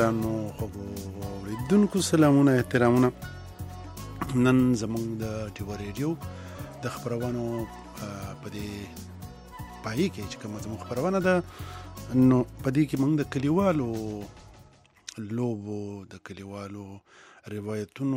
ګرانو خوږو اوریدونکو سلامونه احترامونه. نن زموږ د ټیو ریډیو د خبرونو په دې پای کې چې کوم زموږ خبرونه ده نو په دې کې موږ د کلیوالو لوبو د کلیوالو روایتونو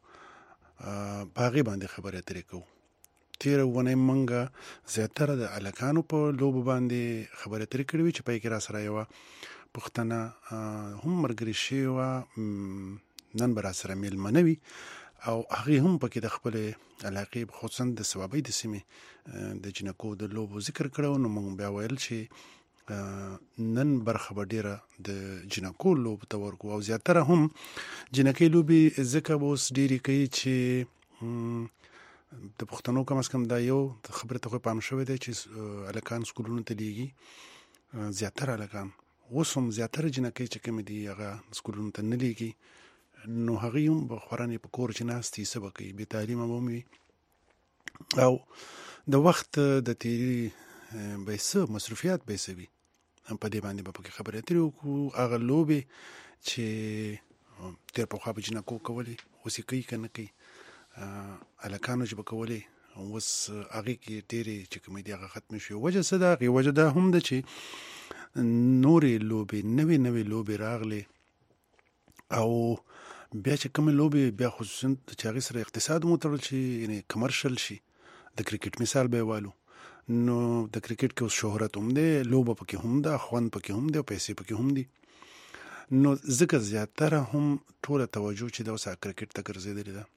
باغې باندې خبرې اترې کوو. تیر ونه موږ زیاتره د الکانو په لوبو باندې خبرې اترې کړې وي چې پای کې را سره یو پښتنه هم مرګري شي و نن بر سره میلمنه وي او هغه هم پکې د خپل علاقې خصوصا د ثوابي د سیمې د جنکو د لوبو ذکر کړو. نو موږ بیا ویل چې نن برخه ډیره د جنکو لوب ته ورکو او زیاتره هم جنکې لوبي ذکر اوس ډیری کوي چې د پښتنو کم از کم دا یو خبره ته پام شوې ده چې الکان سکولونو ته لیږي زیاتره الکان اوس هم زیاتره جنکې چې کوم دي هغه سکولونو ته نه لیږي. نو هغه هم په خورانې په کور چې ناستي سبا کوي به تعلیم وموي او د وخت د تیری به څه مصرفيات به سوي هم په دې باندې په خبرې اترې وکړو. هغه لوبې چې تیر په خوا به جنکو کولې اوس یې کوي که نه کوي الکانو چې به کولې اوس هغې کې ډېرې چې کومې دي هغه ختمې شوې. وجه څه ده؟ هغې وجه دا هم ده چې نورې لوبې نوې نوې لوبې راغلې او بیا چې کومې لوبې بیا خصوصا چې هغې سره اقتصاد مو تړل شي یعنې کمرشل شي. د کرکټ مثال به یې والو نو د کرکټ کې اوس شهرت هم دی لوبه پکې هم ده خوند پکې هم دی او پیسې پکې هم دي. نو ځکه زیاتره هم ټوله توجه چې دا اوس کرکټ ته ګرځېدلې ده.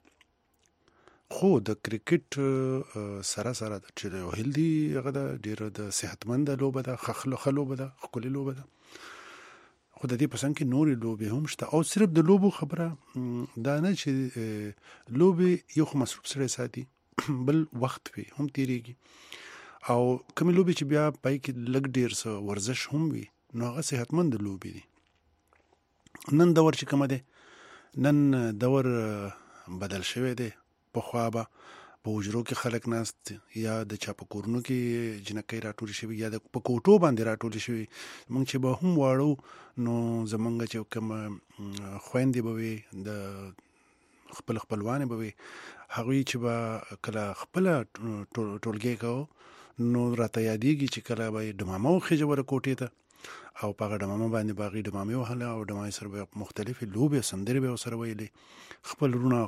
خو د کرکټ سره سره چې یو هیلدي هغه ده ډېره د صحتمنده لوبه ده ښه لوبه ده ښکلې لوبه ده. خو د دې په څنګ کې نورې لوبې هم شته او صرف د لوبو خبره دا نه چې لوبې یو خو مصروف سره ساتي بل وخت وي هم تیریږي او کومې لوبې چې بیا پای کې لږ ډېر څه ورزش هم وي نو هغه صحتمند لوبې دي. نن دور چې کومه دی نن دور بدل شوی دی. پخوا به په حجرو کې خلک ناست یا د چا په کورونو کې جنکۍ راټولې شوي یا د په کوټو باندې راټولې شوي. موږ چې به هم واړو نو زمونږ چې کوم خویندې به وي د خپل خپلوانې به وي هغوی چې به کله خپله ټولګۍ کوو نو راته یادېږي چې کله به یې ډمامه وخېژوله کوټې ته او په هغه ډمامه باندې به هغې ډمامې وهله او ډمامې سره به مختلفې لوبې سندرې به ورسره ویلې. خپل وروڼه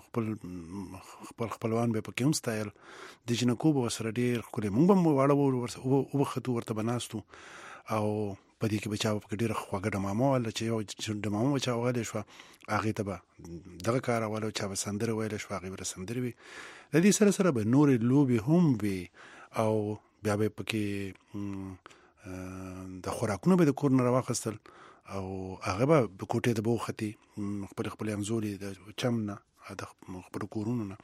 خپل خپلوان به پکې هم ستایل. د جنکو به ورسره ډېر ښکلې موږ به هم واړه وبختو ورته به ناستو او په دې کې به چا پکې ډېره خوږه ډمامه وله چې یو ډمامه به چا وغلی شوه هغې ته به دغه کار راوله چا به سندره ویلی شوه هغې به سندرې وي. د دې سره سره به نورې لوبې هم وي او بیا به پکې د خوراکونه به د کور نه راواخیستل او هغه به کوټې ته به وختي خپلې انځورې د چم نه د خپلو کورونو نه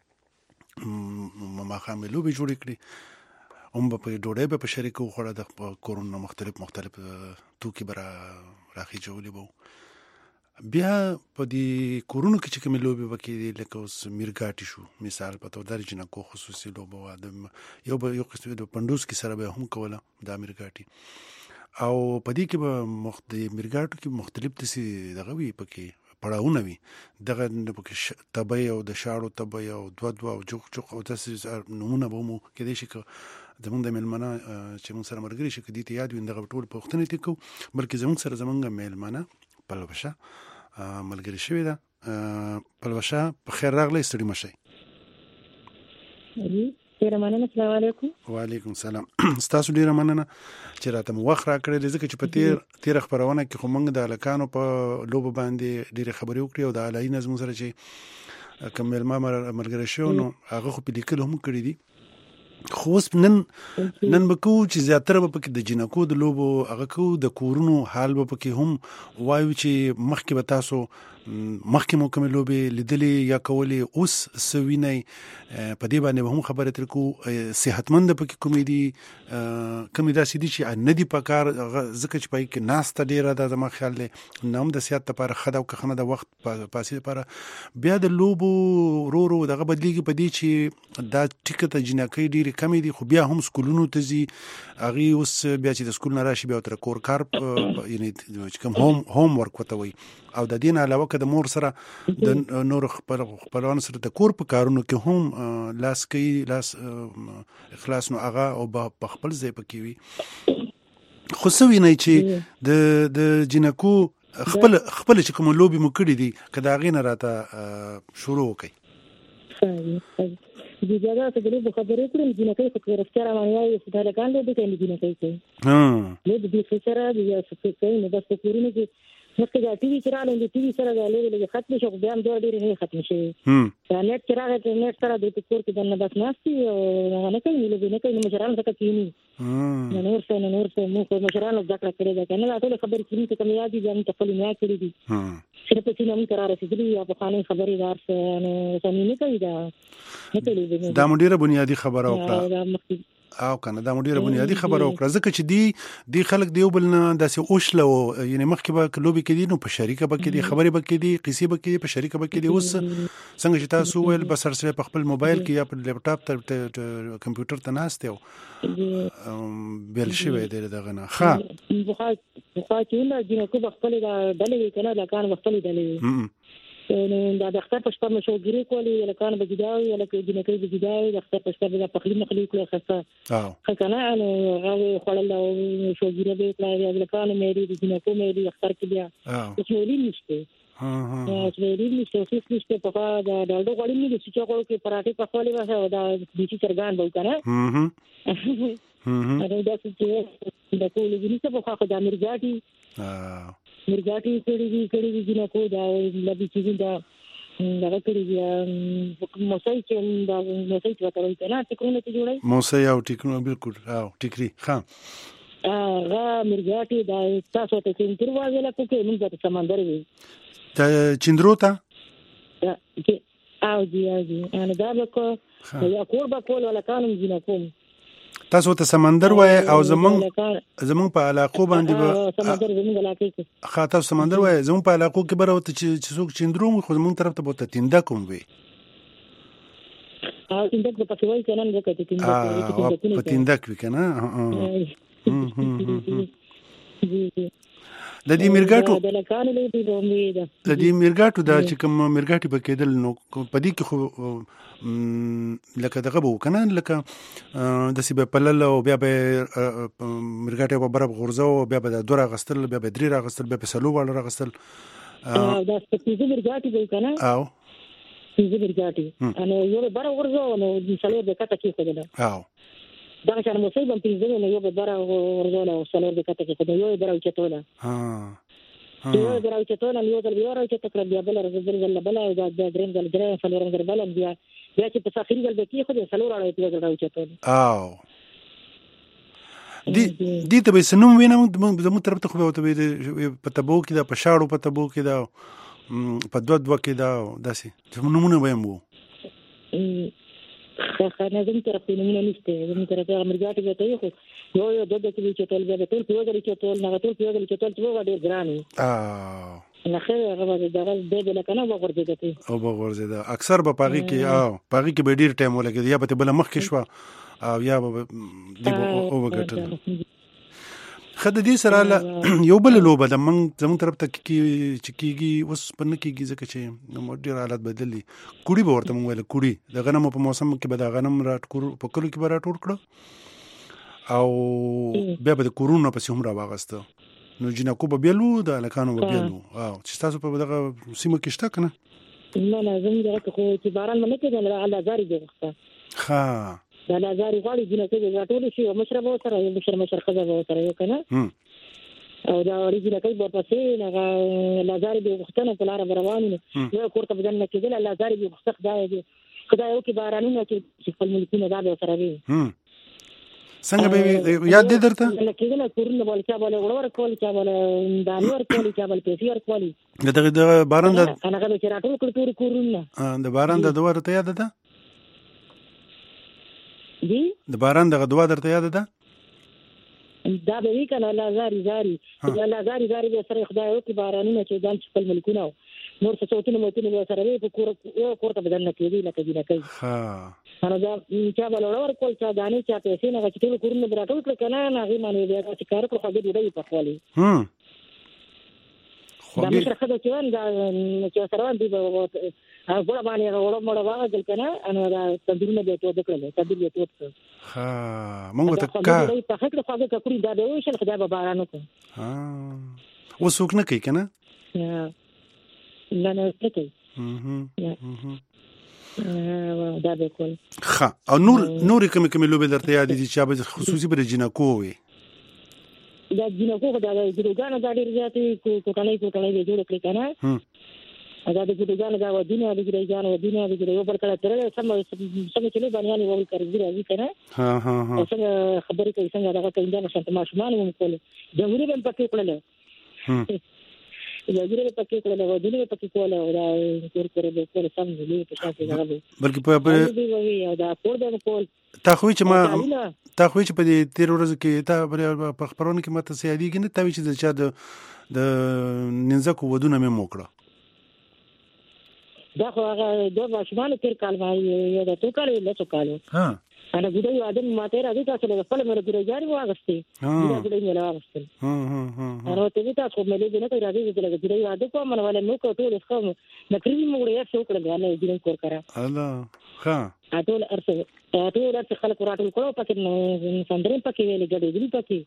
ماښام یې لوبې جوړې کړي هم به په ډوډۍ به په شریکه وخوړه د کورونو مختلف توکي به راخېجولي به. بیا په دې کورونو کې چې کومې لوبې به کېدې لکه اوس میرګاټي شو مثال په توګه د جنکو خصوصي لوبه وه یو قسم د پنډوس کې سره به هم کوله دا میرګاټي او په دې کې به د میرګاټو کې مختلف داسې دغه وي پکې پړاوونه وي دغه پکې تبۍ او د شاړو تبۍ او دوه او جوق او داسې نومونه به مو کېدای شي که زمونږ د میلمنه چې مونږ سره ملګري شي که دې ته یاد وي دغه ټول پوښتنې دې کوو بلکې زمونږ سره زمونږ میلمنه پلوشه ملګري شوې ده. پلوشه په خیر راغلی ستړي مه شئ. ډېره مننه. السلام علیکم. وعلیکم السلام. ستاسو ډېره مننه چې راته مو وخت راکړی دی ځکه چې په تېره خپرونه کې خو موږ د هلکانو په لوبو باندې ډېرې خبرې وکړې او د الهي نظمو سره چې کوم میلمه ملګری شوی نو هغه خو په لیکلو هم کړي دي. خو اوس نن به کوو چې زیاتره به پکې د جنکو د لوبو هغه کوو د کورونو حال به پکې هم وایو چې مخکې به تاسو مخکې مو کومې لوبې لیدلې یا کولې اوس څه وینئ په دې باندې به هم خبرې ترې کوو. صحتمنده پکې کومې دي کومې داسې دي چې نه دي په کار ځکه چې پکې کې ناسته ډېره ده زما خیال دی نه هم د صحت لپاره ښه ده او که ښه نه د وخت پاسې لپاره بیا د لوبو ورو ورو دغه بدلېږي په دې چې دا ټیکه ته جنکۍ ډېرې ډېرې کمې دي، خو بیا هم سکولونو ته ځي. هغې اوس بیا چې د سکول نه راشي بیا ورته کور کار یعنې چې کوم هوم ورک ورته وایي. او د دې نه علاوه که د مور سره د نورو خپلوانو سره د کور په کارونو کې هم لاس کوي، لاس اخلاص، نو هغه او په خپل ځای پکې وي. خو څه وینئ چې د جنکو خپل چې کوم لوبې مو کړي دي، که د هغې نه راته شروع وکړئ. د جګړه څخه د لوبو خبرې کړم، جنکۍ خو که رښتیا روانې وایي چې دا هلکان لوبې کوي، جنکۍ کوي. لوبې دې سره د څه کوي نو بس په کورونو کې مخکې دا ټي وي چې راغلی، د ټي وي سره دا لوبې لږې ختمې شوې، خو بیا هم دوه ډېرې نه ختمې شوې. دا نیټ چې راغی، چې نیټ سره دوی په کور کې دننه بس ناست دي او هغه نه کوي، لوبې نه کوي. نو مشرانو څخه کښېني، نو نور څه موږ خو مشرانو زده کړه کړې ده که نه. دا ټولې خبرې چې موږ ته کوم یاد دي، بیا موږ ته خپلې نیا کړي دي، صرف چې موږ ته را رسېدلي یا پخوانۍ خبرې دا هر څه نو سمې نه کوي. دا نه کوي لوبې. دا مو ډېره بنیادي خبره وکړه او کنه، دا مو ډېره بنیادي خبره وکړه، ځکه چې دی خلک د یو بل نه داسې اوشله و، یعنې مخکې به لوبې کېدي نو په شریکه به کېدي، خبرې به کېدي، قصې به کېدي، په شریکه به کېدي. اوس څنګه چې تاسو وویل بس هر سړی په خپل موبایل کې یا په لیپټاپ ته کمپیوټر ته ناست دی او بیل شوی دی دغه نه. پخوا چې نه جنکو به خپلې دا ډلې وي که نه، هلکان به خپلې ډلې وي. نو د اختر په شپه مشوګیري کولې، هلکان به جدا وي، جنکۍ به جدا وي. د اختر په شپه به پخلي مخلي کړو ښه که نه، نو هغې خوړل او مشوګیره به یې کړه. د هلکانو میلې، د جنکو میلې اختر کې بیا اوس میلې نشته، اوس میلې نشته، اوس هېڅ نشته. پخوا د ډالډو غوړي نه دي، سوچه غوړو کې پراټې پخولې وه او دا دیسي چرګان به وو که نه. داسې چې د ټولو ځینې پخوا خو دا مرګاټي کړي دي جنکو، دا لبي چې دا دغه کړي دي موسی چې دا موسی چې ورته وایي که نه، ټیکرونه چې جوړوي موسی او ټیکرونه، بلکل او ټیکري. هغه مرګاټي دا تاسو ته چندر وایي لکه کې موږ ته سمندر وي چندرو ته او جی دا به یا کور به کول هلکانو جنکو تاسو ته سمندر وای او زمونږ په علاقو باندې سمندر زمونږ علاقې کې خاطر سمندر وای زمونږ په علاقو کې بره وته چې څوک چندرو خو زمونږ طرف ته بوته تینده کوم وي تینده په پاتې وای کنه نه کوي تینده په تینده کوي کنه د دې مرګاټو دا چې کوم مرګاټي پکېدل نو پدې کې خو لکه دغه وو کنه لکه د سی په پلل او بیا به مرګاټي په برابر غورځو بیا به د دوه غستل بیا به درې غستل بیا به سلو وړ غستل دا سپېڅلې مرګاټي وو کنه او سپېڅلې مرګاټي انو یو برابر غورځو نو د سلو د کټه کې خدای او دا چې موږ سیبم پیژنې نو یو به برابر ورزول او سلو د کټه کې خدای یو برابر چتوله یو برابر چتوله یو ځل یو راځي تکړه بیا بل راځي بل دا دریم ځل درې سلو رنګ بل بیا چې په اخري ځل به کې خدای سلو راځي یو ځل راځي چتوله او دي ته به سنوم وینم زموږ طرف ته خو ته په تبو کې دا په شاړو په تبو کې دا په دوه کې دا داسې نمونه ویم وو خانه زموږ طرف ته نمونه نشته زموږ طرف ته مرګاټي به ته خو یو د کې چتول بیا ټول په وګړي چتول نه ټول په وګړي چتول څو ډېر ګراني نه خیر هغه دغه د لکنه وګورځي او وګورځي اکثر په پاغي کې به ډېر ټایم ولګي یا به بل مخ کې شو او یا به دی او وګټل خد دې سره یو بل لوبه د زموږ طرف ته کیږي اوس په نه کیږي ځکه چې نو ډېر حالت بدلی کوړي به ورته مونږ ویل کوړي د غنمو په موسم کې به د غنم راټکور په کلو کې به راټول کړو او بیا به د کورونو پسې هم راواغسته نو جنکو به بیلو د هلکانو به بیلو او چې تاسو په دغه سیمه کې شته که نه نه زموږ دغه خو چې باران نه کېدل الله زاري دی ښه دا لازاري غواړي جنکۍ به راټولې شي او مشره به ورسره یو مشر ښځه به ورسره یو که نه او دا وړي جنکۍ به ورپسې هغه لازاري به یې غوښتنه په لاره به روان یو کور ته به دننه کېدل لازاري به یې غوښته خدای وکړي بارانونه چې خپل ملکونه دا به ورسره وي څنګه به یاد دې درته کېدل کورونه به چا به غوړ ورکول چا به دانې ورکول چا به پیسې ورکول دغه باران د هغه به چې راټول کړي ټول کورونه د باران د دوه ته یاد ده دی د باران دغه دعا درته یاد ده دا به وی کنه الله زاري الله زاري به سره خدای او کی بارانونه چې ځان خپل ملکونه نور څه څوتونه متونه به سره وي په کور ته بدل نه کېږي لکه دې نه کوي ها انا دا چا بلور کول چا دانه چا پیسې نه غچټول کورونه براټول کړ کنه نه غي معنی بیا چې کار کړو خو دې دی په خولي دا مشر خدای چې دا چې سره دی په غوړه باندې غوړه مړه واغل کنه انا دا تدریمه دې ته وکړل تدریمه دې ته ها مونږ ته کا په خټه خو دا کړی دا به وشل خدای به بارانو کو ها وسوک نه کوي کنه نه نه کوي دا به کول ها او نور کوم لوبه درته یاد دي چې به خصوصي پر جنکو وي دا جنکو دا ګروګانو دا ډیر ځاتي کوټلې به جوړ کړی کنه دا د ګروګانو دا ودینه د ګروګانو ودینه د ګرو پر کړه تر سم چې باندې وول کوي راځي کنه ها څنګه خبرې کوي څنګه دا کوي دا څنګه ماشومان مو کول جمهوریت هم پکې کړل جمهوریت پکې کړل ودینه پکې کول او دا کور به کول سم دي په شاته راغلي بلکې په دا کور دا کول تا خو چې په دې 13 ورځې کې تا په خبرونه کې ماته سیادیږي نه تا چې د ننځکو ودونه مې موکړه دا خو هغه د ماشومان تیر کال باندې دا تو کال له تو کال ها انا ګډي واده ماته راځي تاسو له خپل مې ګډي جاري واغستې دا ګډي مې واغستې انا ته دې تاسو مې له دې نه راځي چې له ګډي واده کوم نو ولې نو کوته له خو نکري مې وړیا څو کړل غاله دې کور کرا الله ها اټول ارڅ خلک راټول کړو پکې سندرې پکې ویلې ګډي دې پکې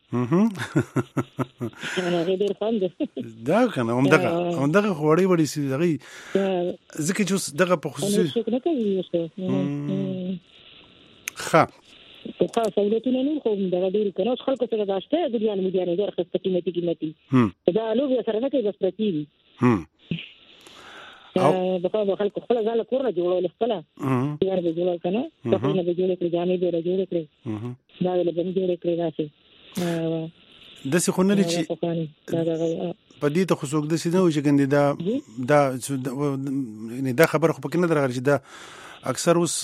انا دې خان دا کنه همدغه وړي سي دغه ځکه چې دغه په خصوصي ها په سہولتونه نه خو دا ډیر کنه خلکو سره داشته د دې نه مدیانه ډېر خسته قیمتي دا لوګي سره نه کوي بس پرتی دي دا په خلکو خپل ځاله کور نه جوړول خپل یار به جوړ کنه په نه به جوړ کړی جامې به جوړ کړی دا له به جوړ کړی راځي د څه خو نه لري چې په دې ته خو څوک د سینه وي چې ګندې دا خبره خو پکې نه درغلی چې دا اکثر اوس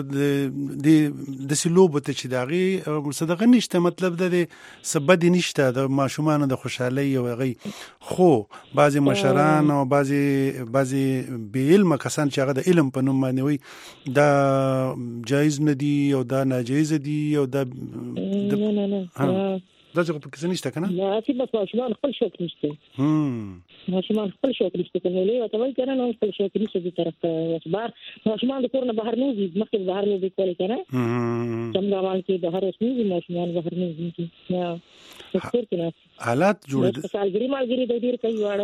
د سلوب ته چې داغي صدقه نشته مطلب د سبد نشته د ماشومان د خوشحالي او غي خو بعضی مشران او بعضی به علم کسان چې هغه د علم په نوم باندې وي دا جایز نه دي او دا ناجایز دي او دا دا څه په کیسه نشته کنه نه چې بس ماشومان خپل شوق نشته ماشومان خپل شوق نشته کنه له ته وایي کنه نو خپل شوق نشته دي طرف ته بار ماشومان د کور نه بهر نه دي مخکې بهر نه دي کولای کنه څنګه وایي چې بهر اوسني ماشومان بهر نه دي یا څه کنه حالات جوړ سالګری مالګری د ډیر کوي واړه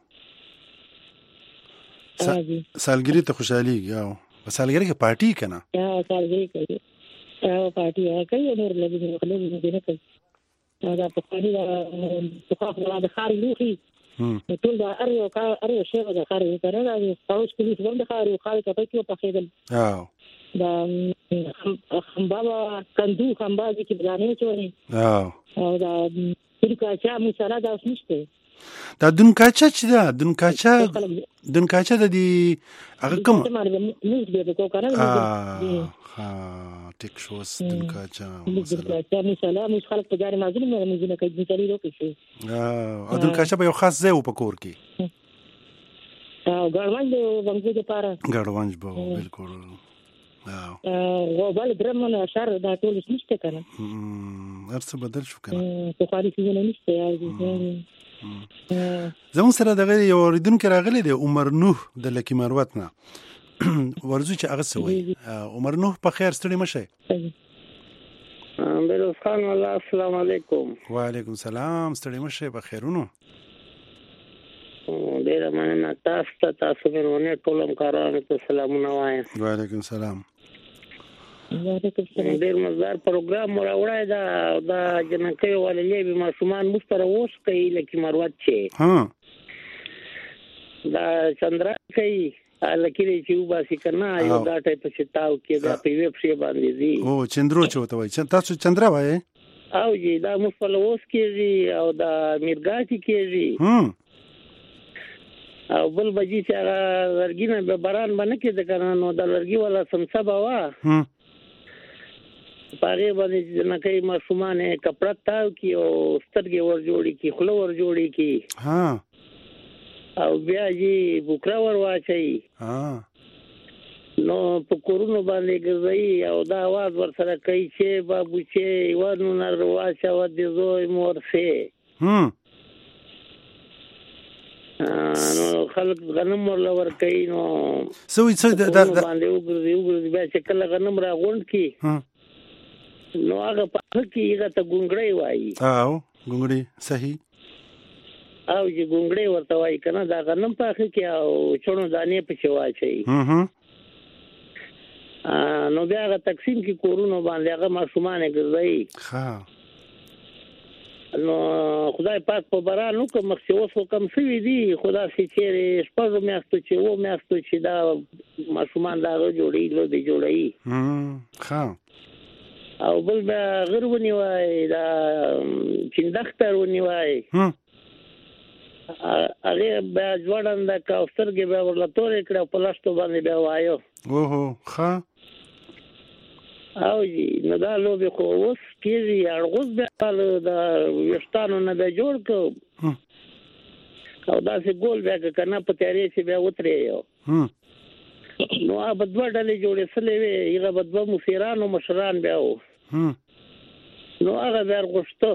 سالګری ته خوشحالي او سالګری کې پارټي کنه سالګری کوي پارټي کوي نور لږ نه کوي دا په خاري د خاري لوخي ټول دا اره شی د خاري کنه دا تاسو پولیس هم د خاري ته پکې په خېدل دا بابا کندو خمبا چې بلانه چوري او دا دونکاچا مثلا دا نشته دا دونکاچا چې دا دونکاچا د دې هغه کوم ټیک شوس دونکاچا مثلا مش خلک په ګاري مازل مې نه کوي مثالي روکي شي او دونکاچا په یو خاص ځای په کور کې ګړوانج ونګو د پاره ګړوانج به بالکل او بل درمن اشار دا ټول نشته کنه ارڅ بدل شو کنه په خاري کې نه نشته زمون سره دغه یو ریدونکو راغلی دی عمر نوح د لکی مروت نه ورزو چې هغه سوي عمر نوح په خیر ستړي مشه بلوس خان الله السلام علیکم وعلیکم السلام ستړي مشه په خیرونو ډیر مننه تاسو ورونه ټولم کارانو ته سلامونه وایم وعلیکم السلام ډیر مزدار پروګرام راوړای دا جنکې ولې به ماشومان مستر اوس کوي لکه مروت چې دا چندرا کوي لکه چې وباسي کنه یو دا ټایپ شتاو کې دا په ویب شي باندې دي او چندرو چوته وای تاسو چندرا وای او جی دا مستر اوس کېږي او دا میرګاټي کېږي او بل بجی چې هغه لرګي نه به باران باندې کې د کنه نو د لرګي ولا سمسبا وا پاره باندې نه کوي ماشومان کپڑا تاو کی او سترګې ور جوړي کی خلو ور جوړي کی او بیا جی بوکرا ور واچي نو په کورونو باندې ګرځي او دا आवाज ورسره کوي چې بابو چې ورنو نرواشه و دي زوی مورسه نو خلک غنم ورلور کوي نو سوي څه د باندې وګرځي بیا چې کله غنم را غونډ کی نو هغه په کې هغه ته ګونګړی وایي ګونګړی صحیح او چې ګونګړی ورته وایي کنه دا غنم په کې او چونو دانې په چوا چي نو بیا هغه تقسیم کې کورونو باندې هغه ماشومان ګرځي نو خدای پاک په بارانو کوم مخسوس کم شوی دی خدا سي چیرې شپږ میاشتو چې و میاشتو چې دا ماشومان دا جوړي لو دی جوړي او بل به غرونی وای دا چندختر ونی وای هغه به ځوړند د کاوستر کې به ورلتورې کړه په لاستو باندې به وایو او نو دا لوبي خو اوس کېږي ارغوز به د وشتانو نه به جوړ کو او دا سه ګول بیا کنه په تیارې چې بیا وترې یو نو هغه بدو ډلې جوړې سلې وي هغه بدو مفیران او مشران بیا و نو هغه بیا غوښته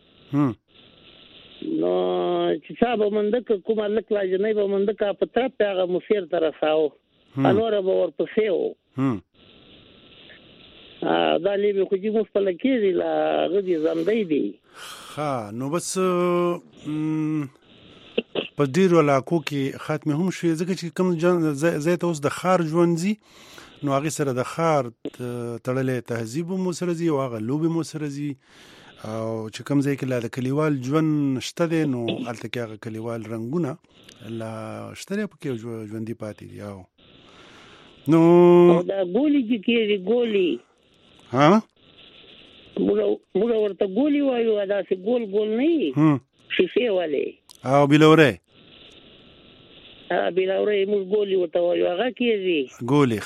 نو چې صاحب منده کومه لک لا جنې به منده کا پتر په هغه مفیر طرفاو انور به ورپسې و دا لیبي خو دې مفصل کېږي لا غدي زمدې دي نو بس په ډیرو علاقو کې خاتمه هم شوې ځکه چې کوم زیات اوس د خار ژوندۍ نو هغه سره د خار تړلې تهذیب مو سره زی او هغه لوبي مو سره زی او چې کوم ځای کې لا د کلیوال ژوند شته دي نو الته کې هغه کلیوال رنگونه لا شته په کې ژوندۍ پاتې دي او نو دا ګولي کې ګولي موږ ورته ګولي وایو دا سه ګول نه شیشه والے او بلوره موږ ګولي ورته وایو هغه کېږي ګولي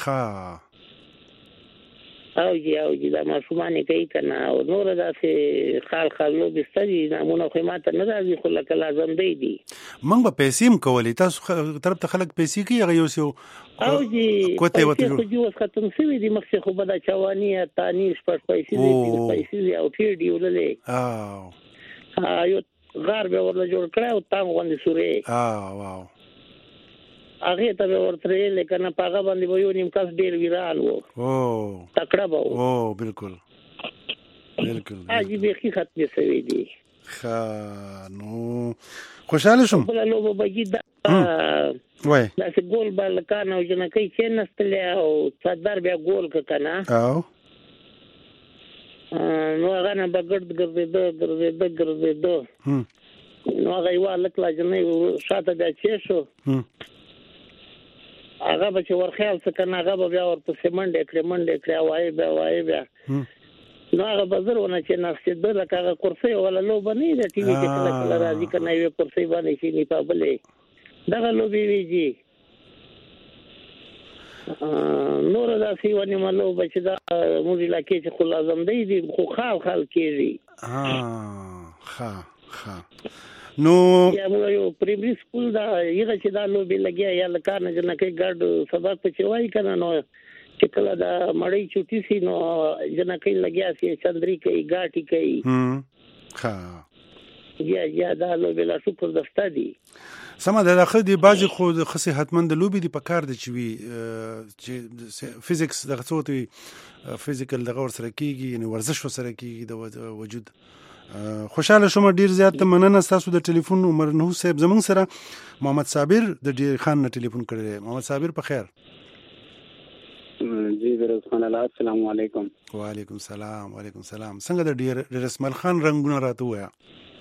او جی دا ماشومان کوي کنه او نور دا سه خال نو بستري نمونه خو ماته نه راځي خو لکه لازم دی موږ به پیسې کولې تاسو طرف ته خلک پیسې کوي هغه یو څو او جی کوته وته خو جو ختم شوی دي مخه خو بدا چواني تاني شپږ پیسې او پیر دی ولې یو غار به ورل جوړ کړو تام غوندې سورې واو هغه ته ورته لیکنه پاغه باندې ویو نیم کس ډیر ویران وو تکړه وو بالکل اجي به ختمه شوی دي نو خوشاله شوم بل لوبه بجید وای دا څه ګول بل کانه او جن کوي چې نستل او صدر بیا ګول کنه نو هغه نه بغړد ګرځېدو نو هغه یو لک لا جنې شاته بیا چې شو هغه به چې ورخیال څه کنه هغه بیا ورپسې منډه کړې وای بیا نو هغه بزرونه چې نفسي د لکه کرسي ولا لوب نه دی ټي وي کې کله راځي کنه یو کرسي باندې شي نه پابلې دا لوبي ویږي نور دا سی ونی مالو بچ دا موږ لکه چې خو لازم دی خو خال کېږي نو یو پریمری سکول دا یغه چې دا لوبي لګیا یا لکه نه جن کې ګډ سبق په چوي کنه نو چې کله دا مړی چوټي سي نو جن کې لګیا سي چندري کوي ګاټي کوي یا دا لوبي لا شکر دستا دي سما د اخر دی بازي خو خصي حتمن د لوبي دی په کار د چوي چې فزیکس دغه څوتي فزیکل دغه ور سره کیږي یعنی ورزش سره کیږي د وجود خوشاله شوم ډیر زیات مننه تاسو د ټلیفون عمر نو صاحب زمون سره محمد صابر د ډیر خان نه ټلیفون کړی محمد صابر په خیر جی درسمن الله السلام علیکم وعلیکم السلام څنګه د ډیر رسمل خان رنگونه راته ویا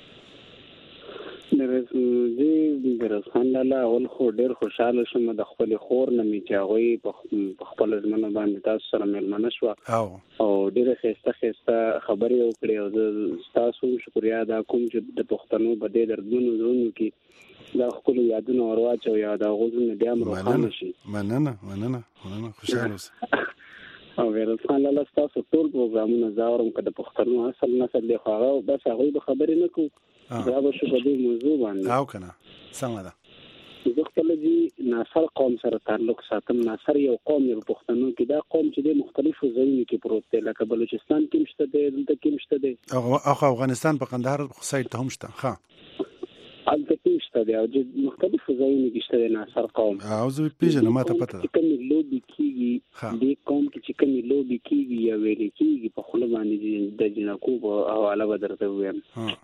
جی درسمن الله اول خو ډیر خوشاله شوم د خپل خور نه می چاغوي په خپل ځمنه باندې تاسو سره ملمنه شو او ډیر خسته خبرې وکړې او تاسو شکریا ادا کوم چې د پښتنو بده دردونو زونو کې دا خپل یادونه ورواچو یا دا غوښنه بیا مروخانه شي مننه خوشاله اوسه او ورسان الله تاسو ټول پروګرامونه زاورم کده پښتنو اصل نسل له خواغه بس هغه خبرې نه کو دا به شو په دې موضوع باندې او کنه سم ده زه خپل دي ناصر قوم سره تعلق ساتم. ناصر یو قوم یو پښتنو کې دا قوم چې د مختلفو ځایونو کې پروت دی، لکه بلوچستان کې مشته دی، دلته کې مشته دی، او افغانستان په قندهار سایډ ته هم شته. ها هلته کې مشته دی او د مختلفو ځایونو کې شته دی ناصر قوم. او زه پیژنم، ماته پته ده. کوم لوبي کیږي د قوم کې چې کوم لوبي کیږي یا ویل کیږي په خپل باندې د جنکو په حواله بدرته ویم.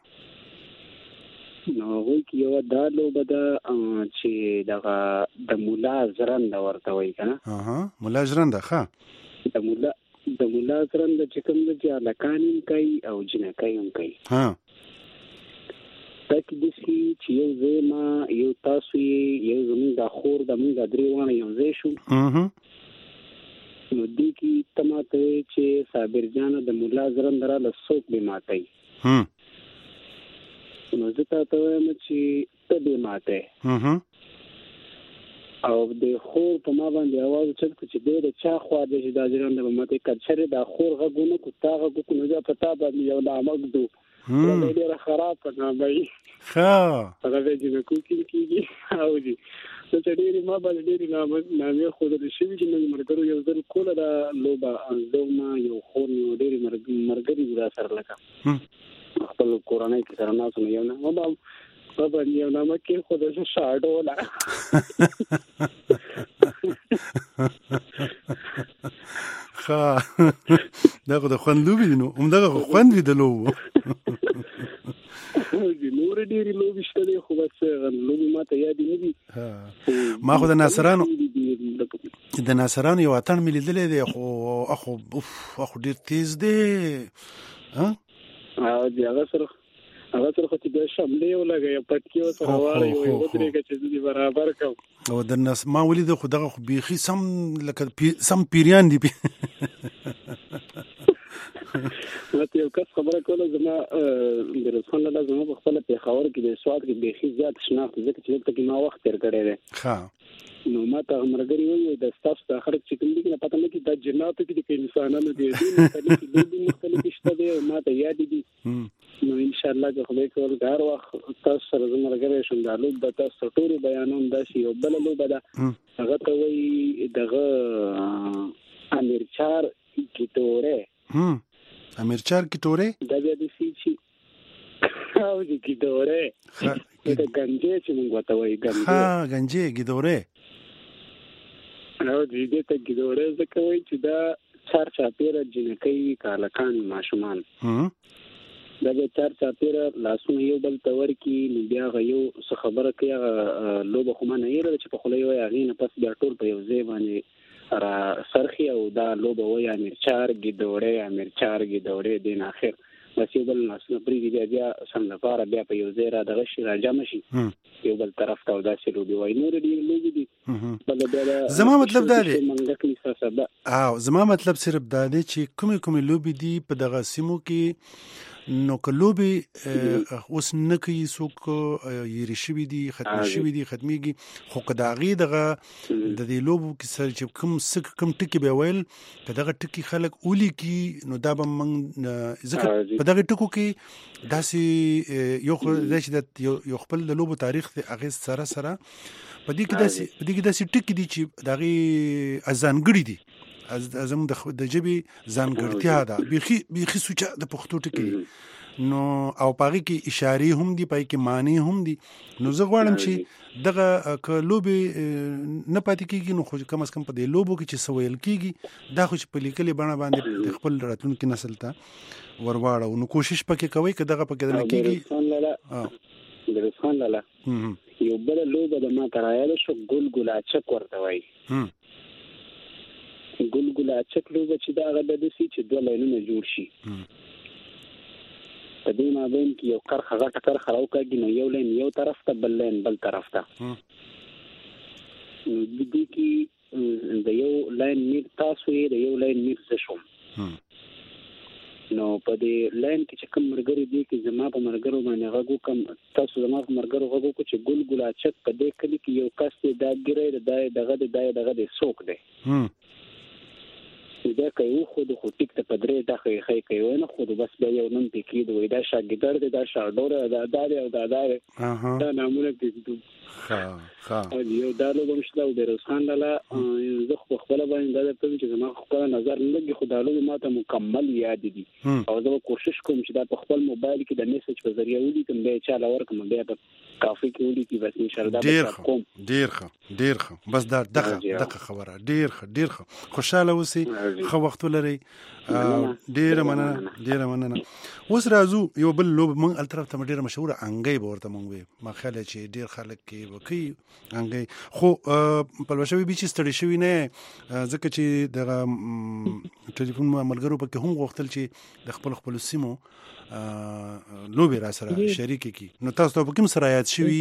نو وایي کې یو دا لوبه ده چې دغه د مولا زرنده ورته وایي کنه. مولا زرنده. ښه د مولا زرنده چې کوم د هلکان هم کوي او جنکۍ هم کوي. دا کې داسې چې یو ځای ما یو تاسو یې یو زموږ د خور د موږ درې واړه یو ځای شو. نو دې کې ته ماته چې صابر جانه د مولا زرنده را له څوک به ماتئ. نو زه ته وایم چې ته به ماته او د خور په ما باندې आवाज چلته چې دې د چا خوا د چې د زرنده به ماته کچره د خور غوونه کو تا غو کو نو پتا باندې یو نامک دو ډېر خراب کنه بای. هغه دې نو کوکیږي او دې ته ډېر ما باندې ډېر نامه خو د شي چې موږ مرګرو یو ځل کوله دا لوبه انځوما یو خور نو ډېر مرګري ګرا سره لکه خپل کورنۍ کې سره ناسو نه یو نه بابا یو نامه کې خو د شاډو ولا. دغه د خوند لوبي نو همدغه خوند وی د لوبو نور ډېری لوبي شته خو بس لوبي ماته یاد نه دي. ما خو د ناصرانو یو اتن ملي دلې دی خو اخو ډېر تیز دی. او دی هغه سره خو چې د شملې ولګي یا پټکي سره واره یو ودرېږي چې دې برابر کوم. او د ناس ما ولید خو دغه خو بيخي سم لکه سم پیریان دي. ماته یو کس خبره کوله زما د رسول الله زما په خپل پیښور کې د سواد کې بيخي زیات شناخت ځکه چې دلته کې ما وخت تیر کړی دی. نو ماته مرګري وایي د تاسو د اخر چې کوم دي نه پته نه کې د جناتو کې د انسانانو دي د مختلف شته دي ماته یاد دي. نو ان شاء الله که خدای کول هر وخت تاسو سره مرګري شوم د لوب د تاسو ټول بیانوم دا شی او بل لوب ده هغه ته وایي دغه امیرچار کیټوره. امیرچار کیټوره دا بیا د سیچی او د کیټوره د گنجې چې موږ وته وایي گنجې ګیدوره. نو دې ته ګیدوره ځکه وایي چې دا چار چاپیره جنکۍ کالکان ماشومان دا به چار چاپیره لاسونه یو بل تور کی نو بیا یو څه خبره کوي لوبه خو نه یره چې په خله وایي هغه نه پس بیا ټول په یو ځای باندې را سرخي او دا لوبه وایي امیرچار ګیدوره دین اخر بس یو بل ناسنه پریږي بیا سم لپاره بیا په یو ځای را دغه شي را جمع شي یو بل طرف ته داسې لوبي وای نور ډیر لوبي دي. زما مطلب دا دی زما مطلب صرف دا دی چې کومې لوبي دي په دغه سیمو کې نو که لوبي اوس نه کوي څوک یې شوي دي ختميږي خو که د هغې دغه د دې لوبو کې سره چې کوم ټکي به ویل که دغه ټکي خلک ولیکي نو دا به موږ ځکه په دغه ټکو کې داسې یو خپل د لوبو تاریخ د هغې سره په دې کې داسې ټکي دي چې د هغې ځانګړي دي زموږ د ژبې ځانګړتیا ده بیخي سوچه د پښتو ټکي نو او پاغي کې اشارې هم دي پای کې معنی هم دي. نو زه غواړم چې دغه که لوبي نه پاتې کیږي نو خو کم از کم په دې لوبو کې چې سویل کیږي دا خو چې په لیکلي بڼه باندې خپل راتلونکي نسل ته ورواړو نو کوشش پکې کوي که دغه پکې نه کیږي. درسخان لاله یو بل لوبه د ما ترایل شو ګل اچک ورته وای ګل اچک لوبه چې دا غد د سي چې دوه لاینونه جوړ شي په دې مابین کې یو کرخه غټه کرخه راوکاږي نو یو لین یو طرف ته بل لین بل طرف ته نو د دې کې د یو لین میر تاسو یې د یو لین میر څه شوم نو په دې لین کې چې کوم مرګري دي کې زما په مرګرو باندې غوږ کوم تاسو زما په مرګرو غوږ کو چې ګل اچک په دې کلی کې یو کس دی دا ګره دغه د سوق دی دا کوي خو د ټیک ته پدرې دا خې کوي نه خو بس به یو نن پکې دوی دا شاګردر دا شاډور دا دا نامونه دي ها یو دا له مشله د روسخان لاله زه خپل باندې دا ته چې زما خپل نظر لګي خدای ماته مکمل یاد دي او زه کوشش کوم چې دا په خپل موبایل کې د میسج په ذریعہ ولیکم به چاله ورکم بیا په کافي کې ولیکي بس ان شاء الله ډیر ښه بس دا دغه خبره ډیر ښه خوشاله اوسئ خو وخت لري ډیر مننه اوس راځو یو بل لوب مونږ الطرف ته ډیر مشهور انګي به ورته مونږ وي ما خیال چې ډیر خلک کې وکي انګي خو په لوشوي به چې ستړي شوی نه ځکه چې د ټلیفون ملګرو په کې هم غوښتل چې د خپل سیمو لوبي را سره شریک کی نو تاسو ته کوم سره یاد شوی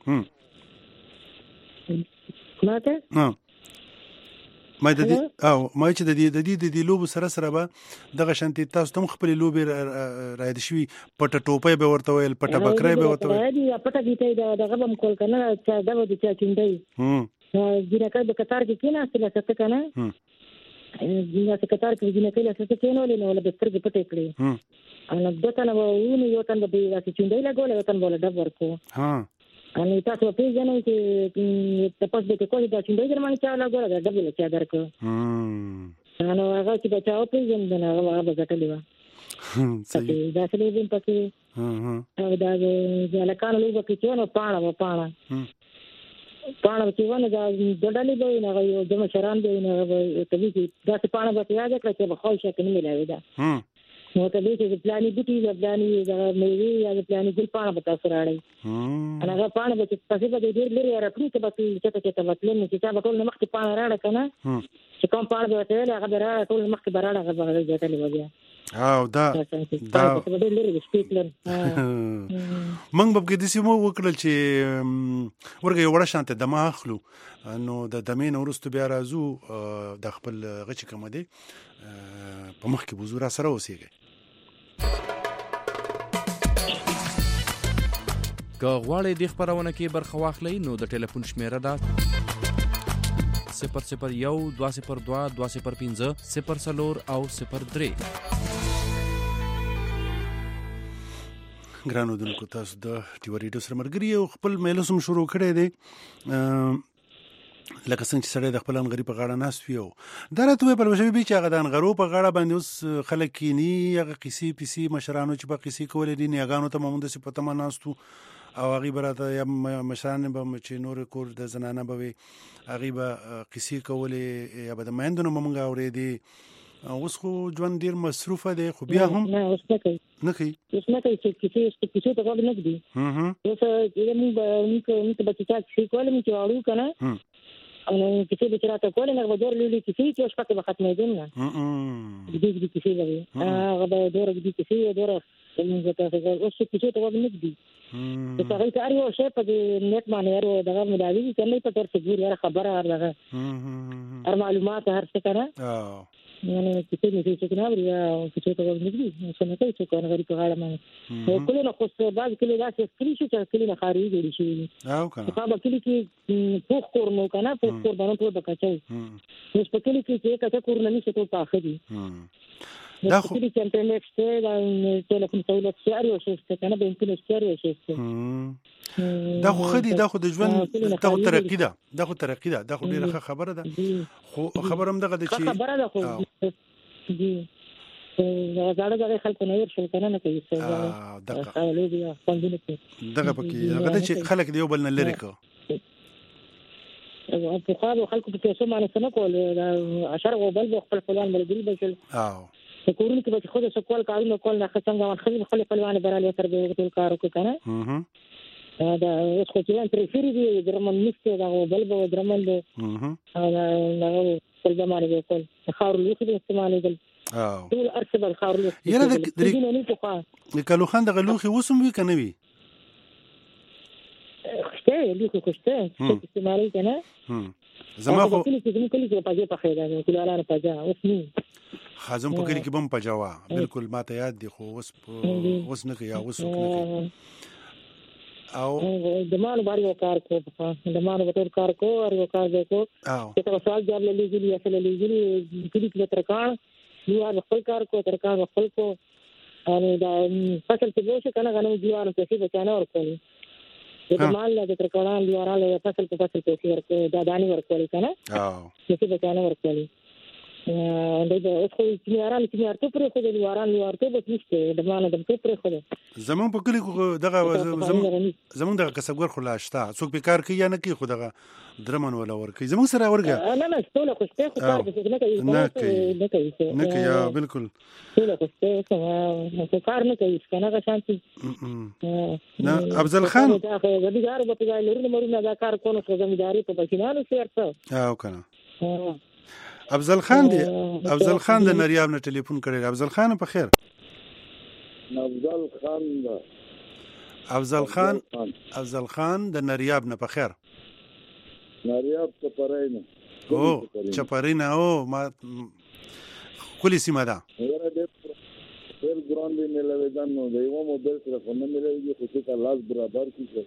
ماته ما د دې او ما چې د دې لوب سره به دغه شانتي تاسو تم خپل لوبي را یاد شوی پټ ټوپه به ورته ویل پټ بکرای به ورته ویل دی پټ گیته دغه بم کول کنه چې دغه د چا چندای ګیرکای به قطار کې کینا سره څه کنه ګیرکای قطار کې ګیرکای له څه کینول نو له بستر کې پټ کړی انا دته نو یو تن به د چندای لا ګول وتن بوله ډب ورکو अनि تاسو په ځنه چې تاسو به کوی دا چې ډېر مانی چا لا غره دا ډبل چا درکو نو هغه چې بچا او په ځنه نه هغه به ګټلې و صحیح دا څه دې پکې دا د لکانو لوګه کې نو پاڼه چې ونه دا ډډلې به نه یو د مشران به نه کوي چې دا څه پاڼه به یاد کړئ چې به خوښه کې نه ملایي دا نو ته دې چې پلاني بوټي د پلاني د مېوې یا د پلاني ګل پاڼه به تاسو راړي هغه پاڼه به تاسو به ډېر لري راپلی ته به چې مطلب نه چې تاسو ټول مخکې پاڼه راړه کنه چې کوم پاڼه به ته هغه راړه ټول مخکې براړه هغه به ځاتلې وځي او دا ډېر لري سپیکر منګ به د سیمو وکړل چې ورګه یو وړ شانته دمه اخلو نو د دمین ورستو بیا راځو د خپل غچ کوم دی په مخ کې بوزورا سره اوسېږي که غواړئ د خبرونه کې برخه واخلئ نو د ټلیفون شمیره ده 001 202 205 04 او 03 ګرانو دونکو تاسو د ټي ریډیو سره مرګري او خپل میلوسم شروع کړی دی لکه څنګه چې سړی د خپل انغری په غاړه ناست وي دا راته په لوشوي به چې هغه د انغرو په غاړه باندې اوس خلک کینی هغه قصې پیسې مشرانو چې په قصې کولې دي نیاګانو ته مونږ د صفته ما ناستو او هغه براته یا مشران به چې نور کور د زنانه به هغه به قصې کولې یا به د مېندونو مونږ اورېدي اوس خو ژوند ډیر مصروفه دی خو بیا هم نه اوس نه کوي چې کیسه ته غوډ نه دی اوس یې موږ به چې کولې مې چې اورو کنه او کیسه به راته کولې نه ودور لولي کیسه چې اوس پکې ختمې دي نه دې کیسه دی هغه به دور دې کیسه دور څنګه تاسو اوس کیسه ته غوډ نه دی چې هغه کار یو شی په نیت باندې ورو دغه مداوی چې نه په تر څه ګور خبره هر هر معلومات هر څه کنه يعني كتير من شيء كنا بريا كتير تقول نجدي عشان كذا شو كان غريب قال ما كلنا خص بعض كل الناس كل شيء كلنا خارجي جدي شيء طبعا كل كي فوق كورنو كنا فوق كورنو تو بكتشي مش بكل كي كذا كورنو نيجي تو تأخذي ده كل كي أنت نفسه ده تلفون سويلة سعر وشيء كنا بيمكن السعر وشيء دا خو خدي دا خو د ژوند دا خو ترقی ده دا خو ډیره خبره ده خو خبرم دغه د چې خبره ده خو دي زړه خلک نه ورشل کنه نه کوي دغه پکې هغه چې خلک دی بل نه لری کو او په خاطر خلکو په څه معنی څه کول اشر او بل خپل فلان ملګری بشل کورونه کې به خو د سکول کارونه کول نه څنګه خپل خپلوان براله تر به ټول کار وکړه دا اوس خو چې پرېفری دي درمن نشته دا بل به درمن ده دا خپل زمانه به کول خاور لوخي د استعمال دي ټول ارسب الخاور لوخي یره د کلو خان د غلوخي وسم وی کنه وی خشته لوخي خشته استعمال کنه زما خو کلی کې پاجه په خیره ده کله لاره پاجه اوس نه خازم په کلی کې بم پجاوا بالکل ماته یاد دي خو اوس نه کوي اوس نه کوي او دمانو باندې کار کو دمانو به کار کو او کار وکړو چې تاسو سوال جواب لګیږي اصل لګیږي کلی ترکان یو خپل کار کو ترکان خپل کو او دا فصل چې وشو کنه غنم دیوانو څخه بچانه ورکړي د مال له ترکان دیوانه فصل په فصل پیسې ورکړي دا دانی ورکړي کنه چې بچانه ورکړي دا اوس خو چې یاران چې ارته پر خو د یاران ورته به نشته د مانه د پر خو زمون په کلی دغه زمون دغه کسبګر خو لاشتا څوک به کار کوي یا نه کوي خو دغه درمن ولا ور کوي زمون سره ورګه نه ټول خو څه کار به نه کوي نه کوي بالکل ټول خو څه کار نه کوي کنه که شانتي نه افضل خان دا غديګار په ځای لري مرونه دا کار کوو خو زمینداری په بچینانو شرطه کنه افضل خان د نریاب نه ټلیفون کړی افضل خان په خیر افضل خان د نریاب نه په خیر نریاب چپرینه چپرینه او ما کلی سیمه ده ډېر ګران دی ملویدان نو دی و مو بل سره خو نه ملویږي خو چې لاس برابر کیږي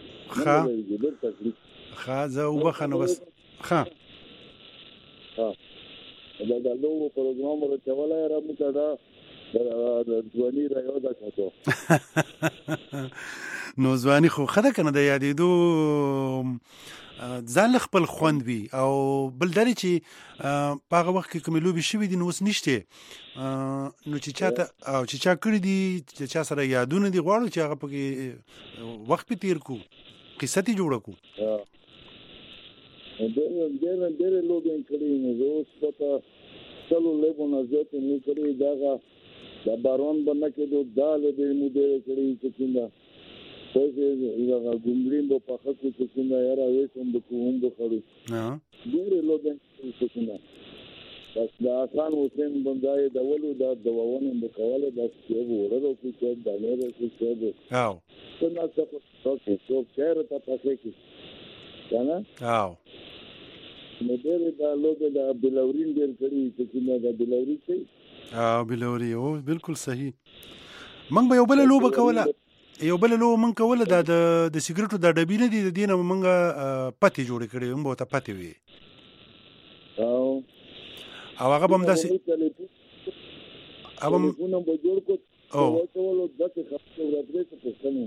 زه وبخنه بس دا لوو پروګرام ورچولای را مو کړه د ځواني رايو دا کاته نو ځواني خو خده کنه د یادېدو ځان خپل خوند وي او بل درې چې په هغه وخت کې کوم لوبي شوي دي نو اوس نشته نو چې چاته او چې چا کړی دي چې چا سره یادونه دي غواړو چې هغه پکې وخت په تیر کو قصه تی جوړ کو ډېر لوبي کړی نو اوس پتا چلو له نه ځته نه کړی دا بارون باندې کې دوه دال دې مو دې کړی چې څنګه خو دې دا ګمړین په پخه کې چې څنګه یاره وې کوم د کوم د خړو ډېر لوبي چې څنګه بس دا آسان حسین بندای د ولو دا دواونه د کوله د څه ورو کې دا نه لري چې څنګه څه خیر ته پخه کې کنه نو ډېر دا لوګه د بلورین ډېر کړی چې څنګه د بلوري شي بلوري او بالکل صحیح موږ به یو بل لوبه کوله من کوله د سیګریټو د ډبې نه دي د دینه موږ پتی جوړ کړی موږ ته پتی وي او هغه بم داسې ابم به جوړ کو او ټول دغه خپل ورته څه څنګه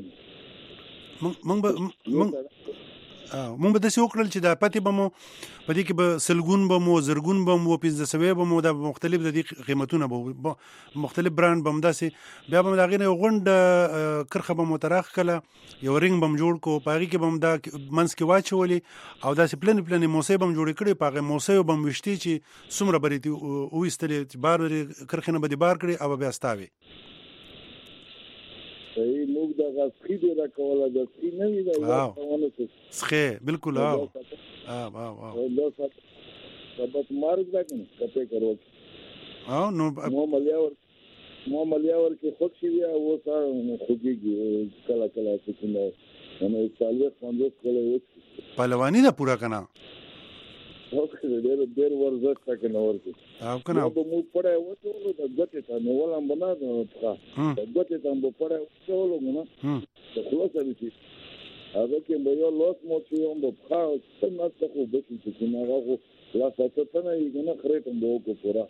مونږ به داسې وکړل چې دا پتی به مو په دې کې به سلګون به مو زرګون به مو 1500 به مو د مختلف د دې قیمتونه به مختلف برانډ به داسې بیا به دا غینه غونډ کرخه به متراخ کله یو رنګ به جوړ کو پاږي کې به دا منس کې واچولې او داسې پلن موسې به جوړ کړي پاغه موسې به وشتي چې څومره بریتي او استلې بار کرخنه به بار کړي او بیا استاوي صحیح موږ د غسخي دی را کوله د سخي نه وی دا ونه څه سخي بالکل دا سبب مارګ دا کته کرو نو ملیاور کې خوښ شي او سره خوږي کلا څه نه نو سالوه څنګه کولای پهلوانی دا پورا کنا ډېر ورزش تک نه ورته کنه مو پړای وته د ګټه ته نو ولهم بنا د ګټه ته مو پړای وته ولونه د خلاص دي هغه کې مې یو لوس مو چې هم په خاص څنګه څه خو به چې نه هغه خلاص ته نه یې نه خریته مو کو پورا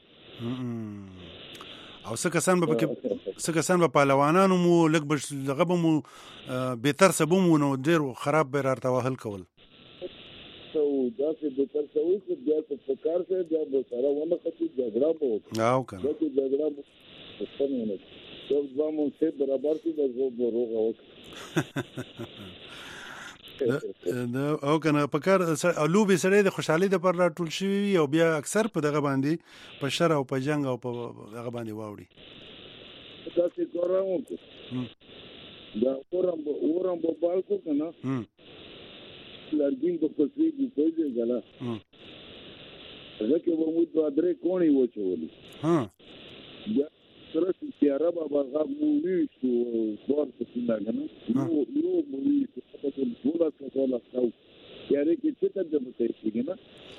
او څه کسان به پهلوانانو مو لګ بش لغه مو به تر سبو مو نو ډېر خراب به راته وهل کول دا چې د تر څو چې بیا په کار شه بیا به سره ونه خطي جګړه به او کنه دا چې جګړه به څنګه څو ځمو چې برابر شي د روغه وکړه او کنه په کار لوبي سره د خوشحالي د پر ټول شي او بیا اکثر په دغه باندې په شر او په جنگ او په دغه باندې واوړي دا چې کوراو دا اورم په بالکو کنه لارګین په کوڅې کې کوي ځلا زکه به موږ درې کونی وچولې یا سره چې عرب هغه مووي شو ورته څنګه نه یو مووي چې په ټوله څه تاو یاره کې څه ته د متې نه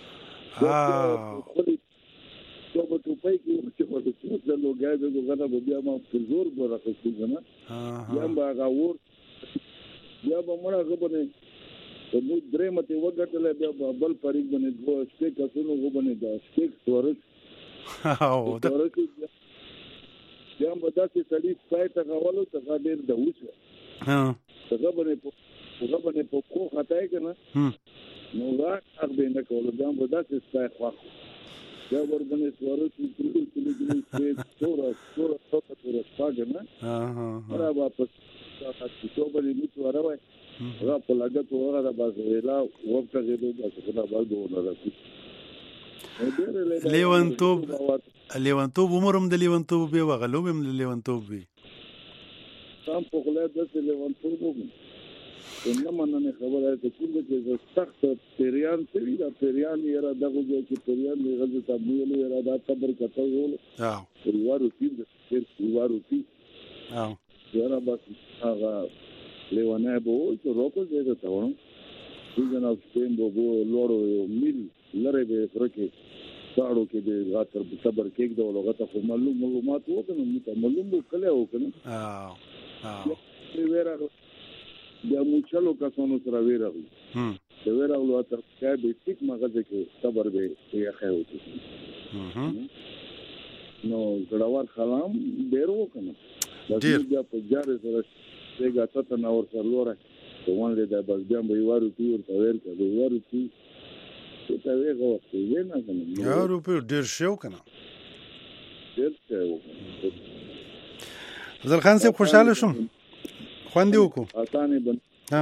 تو په ټوپۍ کې چې په څه لوګای دغه غنا بیا ما په زور برخه څنګه نه یا هغه ور بیا به مړه غبنه نو درې مته وګټل بیا بل پریک باندې دوه سټیک اسونو غبنه دا سټیک ورس او دا بیا به داسې سړی پای ته غولو ته ډېر د اوسه ها غبنه په کو خطای کنه نو دا اخبې نه کول دا به داسې سپای خو دا ورغنه ورس کلی څورا پاګه نه را واپس تاسو ته به دې ورای را په لګت وره دا باز ویلا وخت کې دا څه دا باز ونه راځي لیوانتوب عمرم د لیوانتوب به وغلوب هم د لیوانتوب به تام په خله د لیوانتوب نو مننه خبره ده چې سخت پیریان سوي دا پیریان یې را دغه چې پیریان یې غږ ته مویل یې را دا صبر کته ول پریوارو تی یاره بس هغه لیوانه بو چې روکو دې ته ونه څنګه سپین بو لورو میل لره به فرکه ساړو کې دې غاتر صبر کې د لغته خو معلومات وکنه معلوم کله وکنه ویرا بیا موچلو کسانو سره ویراغلو ویراغلو تر کې به ټیک مغزه کې صبر به یې خېوته نو ګړوار خلام ډیر وکنه ډیر بیا په جاره سره څنګه ته نور سره لوره کومه دې بس بیا به یوارو تیر تا ور کې یوارو تیر ته ویغه وخت یې نه کنه یارو په ډیر شو کنه ډیر شو ځل خان صاحب خوشاله شوم خواندې وکړو اسانه بن ها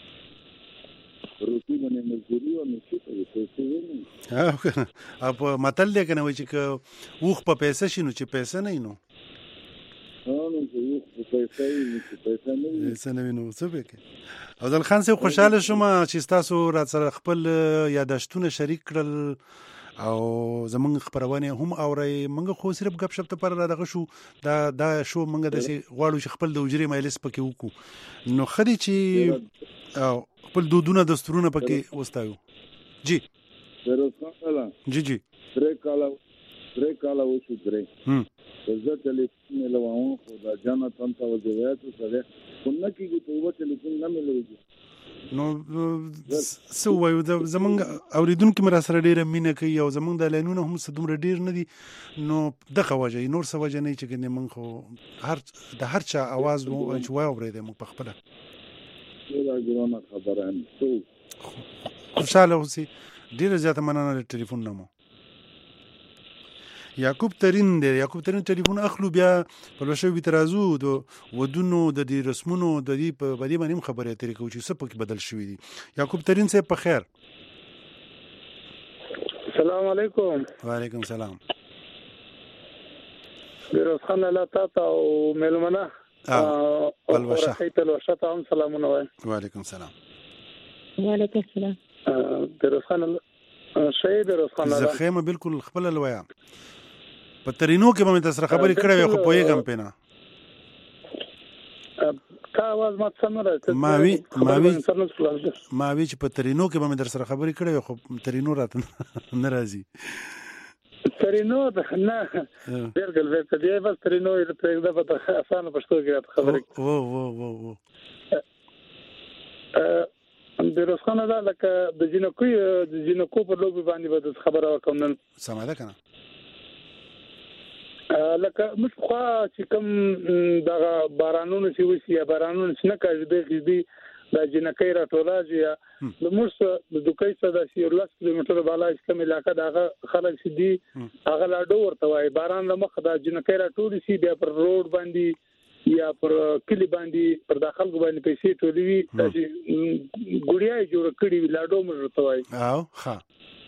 روټي باندې مزدوري او نشي ته ها اپ متل دې کنه چې وخ په پیسې شنو چې پیسې نه نو نو چې پیسې نه وینو څه به کې او ځل خان صاحب خوشاله شوم چې تاسو را سره خپل یاداشتونه شریک کړل او زمونږ خبرونه هم اوري موږ خو صرف غب شپ ته پر راغه شو دا شو موږ د غواړو چې خپل د وجري مجلس پکې وکړو نو خدي چې خپل دودونه دستورونه پکې وستایو جی ورسره جی درې کاله وشو درې زه ټلیفون لواو خو دا جانا تنتا وځواتو سره څنګه کېږي په یو ټلیفون نه ملوي نو سو وایو د زمونږ اوریدونکو مر سره ډیره مینه کوي او زمونږ د لاینونو هم صدوم ډیر نه دي نو دغه وجه نور څه وجه نه چې کنه مونږ خو هر چا आवाज وای اورېده مونږ په خپل دا ګرانه خبره هم خوشاله اوسې ډیره زیاته مننه د ټلیفون نامو یعقوب ترین ټلیفون اخلو بیا په لوشو بیترازو د ودونو د دې رسمونو د دې په باندې باندې خبره اترې کوي چې څه پکې بدل شوې دي یعقوب ترین صاحب په خیر السلام علیکم وعلیکم السلام بیروز خان الله تاسو او ملمنه پلوشه ته هم سلامونه وای وعلیکم السلام وعلیکم السلام بیروز خان شهید بیروز خان الله زخمه بالکل خپل لویا په ترینو کې به تاسو خبرې کړې خو پوهیږم پېنه کا आवाज مات سم راځي ما وی چې په ترینو کې به در سره خبرې کړې خو ترینو راته نه راځي ترینو نه ډېرګل وې ته دی بس ترینو یې په دغه په اسانه پښتو کې خبرې وو بیروز خان الله لکه د جنکو په لوبي باندې به خبره وکم نن سماده کنه لکه مش خو چې کوم دغه بارانونو چې وسی یا بارانونو چې نه کوي د جنکې راټولاږي د مرس د دوکې صدا چې 10 کیلومتر بالا اسلام علاقہ دغه خلک چې دی هغه لاډو ورته وای باران لمخ د جنکې راټولې شي بیا پر روډ باندې یا پر کلی باندې پر داخل باندې پیسې ټولوي چې ګړیا جوړ کړي لاډو مرته وای او ها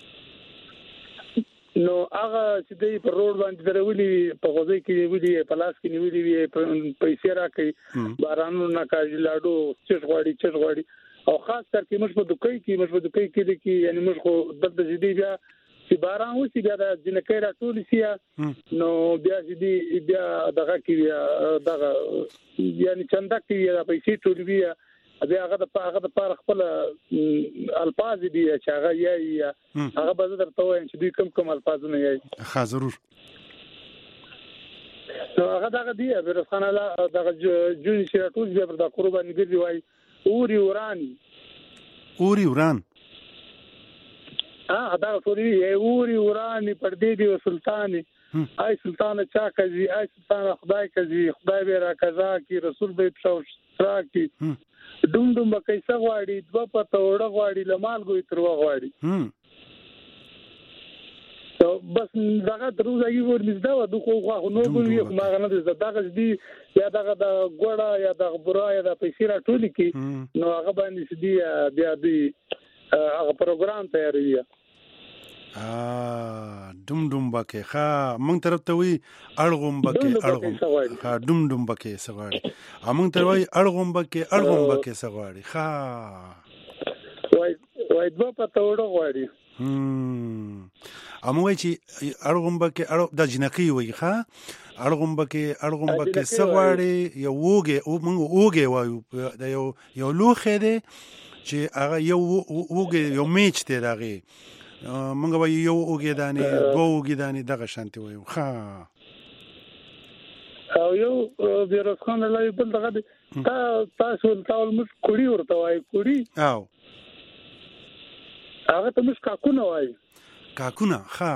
نو هغه چې دی پر روډ باندې درولي په غوځي کې ویلي په لاس کې نیولي وي پیسې راکړي بارانو نه کاږي لاډو چټ غواړي او خاص کر کې مش په دوکې کې یعنی مش خو د جدي بیا چې باران وسی بیا د جنکې راټول شي نو بیا جدي بیا دغه کې دغه یعنی چنده کې پیسې ټولوي بیا هغه د پاره خپل الفاظ دي چې هغه یې هغه به درته وایم چې دوی کوم الفاظ نه یې ها ضرور نو هغه دغه دی بیرخان الله دغه جون چې ټول بیا پر د قربان ګرځي وای اوري وران دا فوري اوري وران پردې دی سلطان آی سلطان چا کوي آی سلطان خدای کوي خدای به را قضا کی رسول به تشرا کی دوم کیسه غواړي دوا پته وړه غواړي لمال ګوي تر غواړي بس دغه دروازه یې ورنځدا و دوه خو نو ګوي ما غنه دغه دې یا دغه د ګوړه یا د برا یا د پیسې را ټول کی نو هغه باندې دې بیا دې هغه پروګرام تیاروي دوم بکه ښا مونږ طرف ته وی اړغوم بکه ښا دوم بکه سغواړي مونږ ته وی اړغوم بکه سغواړي ښا وای دوا پته وړه غواړي اموي چې اړغوم بکه د جنکی وی ښا اړغوم بکه سغواړي یو وګه وایو د یو لوخه دی چې هغه یو میچ دی دغه مونږ به یو اوګیدانی دوه اوګیدانی دغه شانتي وایو ښا او یو بیروز خان لای بل دغه تاسو ټول مش کوړی ورته وای کوړی او هغه ته مش کاکونه وای کاکونه ښا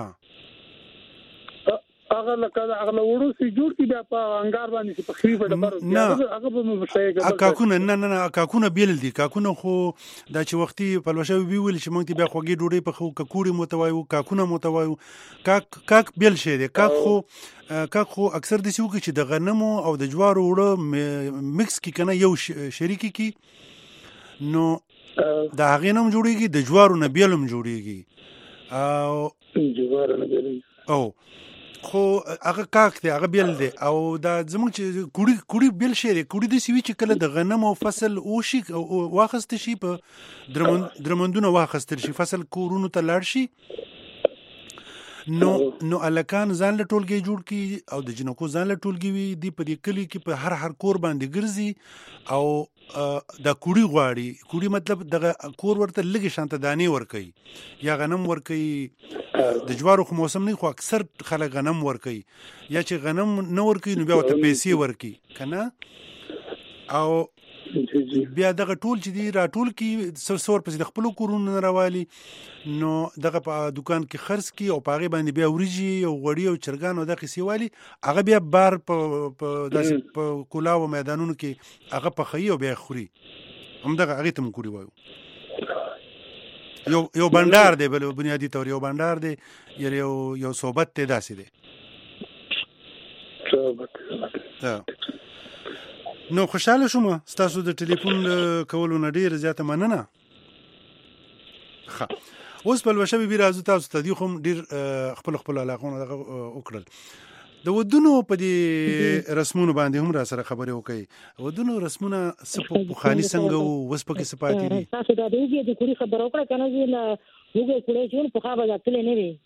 هغه لکه هغه وړو سي جوړ کی بیا په انګار باندې په خري په ډبر هغه به مشایګه کاکونه نه کاکونه بیل دي کاکونه خو دا چې وختي په لوشو ویول چې مونږ ته بیا خوږی ډوډۍ په خو ککوړي متوایو کاکونه متوایو کاک بیل شه دي کاک خو اکثر د سیو کې چې د غنمو او د جوارو وړو مکس کی کنه یو شریکی کی نو دا هغه نوم جوړیږي د جوارو نه بیلم جوړیږي او جوارو نه بیلم او خو هغه کاک دی هغه بیل دی او دا زموږ چې کوړی بیل شری کوړی د سوي چې کله د غنم او فصل او شي واخست شي په درمندونه واخستل شي فصل کورونو ته لاړ شي نو الکان ځان له ټولګي جوړ کی او د جنکو ځان له ټولګي وي دی په دې کلی کې په هر کور باندې ګرځي او دا کوړی غواړي کوړی مطلب دغه کور ورته لګي شانته دانی ور کوي یا غنم ور کوي د جوارو خو موسم نه خو اکثر خلک غنم ور کوي یا چې غنم نه ور کوي نو بیا ته پیسې ور کوي کنه او بیا دغه ټول چې دی را ټول کی سور پس د خپل کورونو راوالي نو دغه په دکان کې خرڅ کی او پاغي باندې بیا وريجي او غوړي او چرګان او دغه سیوالي هغه بیا بار په داسې په کولاو میدانونو کې هغه په خي او بیا خوري هم دغه هغه تم کوړي وایو یو بندر دی بل بنیادی تور یو بندر دی یو صحبت ته داسې دی صحبت نو خوشاله شوم تاسو د ټلیفون کولو نه ډیر زیاته مننه ښه اوس په لوشبي بي راځو تاسو ته دی خو ډیر خپل علاقونه وکړل د ودونو په دې رسمونو باندې هم را سره خبرې وکړي ودونو رسمونه سپو بخاني څنګه وس پکې سپاتې دي تاسو دا دیږي د کوړي خبر وکړه کنه چې موږ کوړي چې په خبره ځاتلې نه وي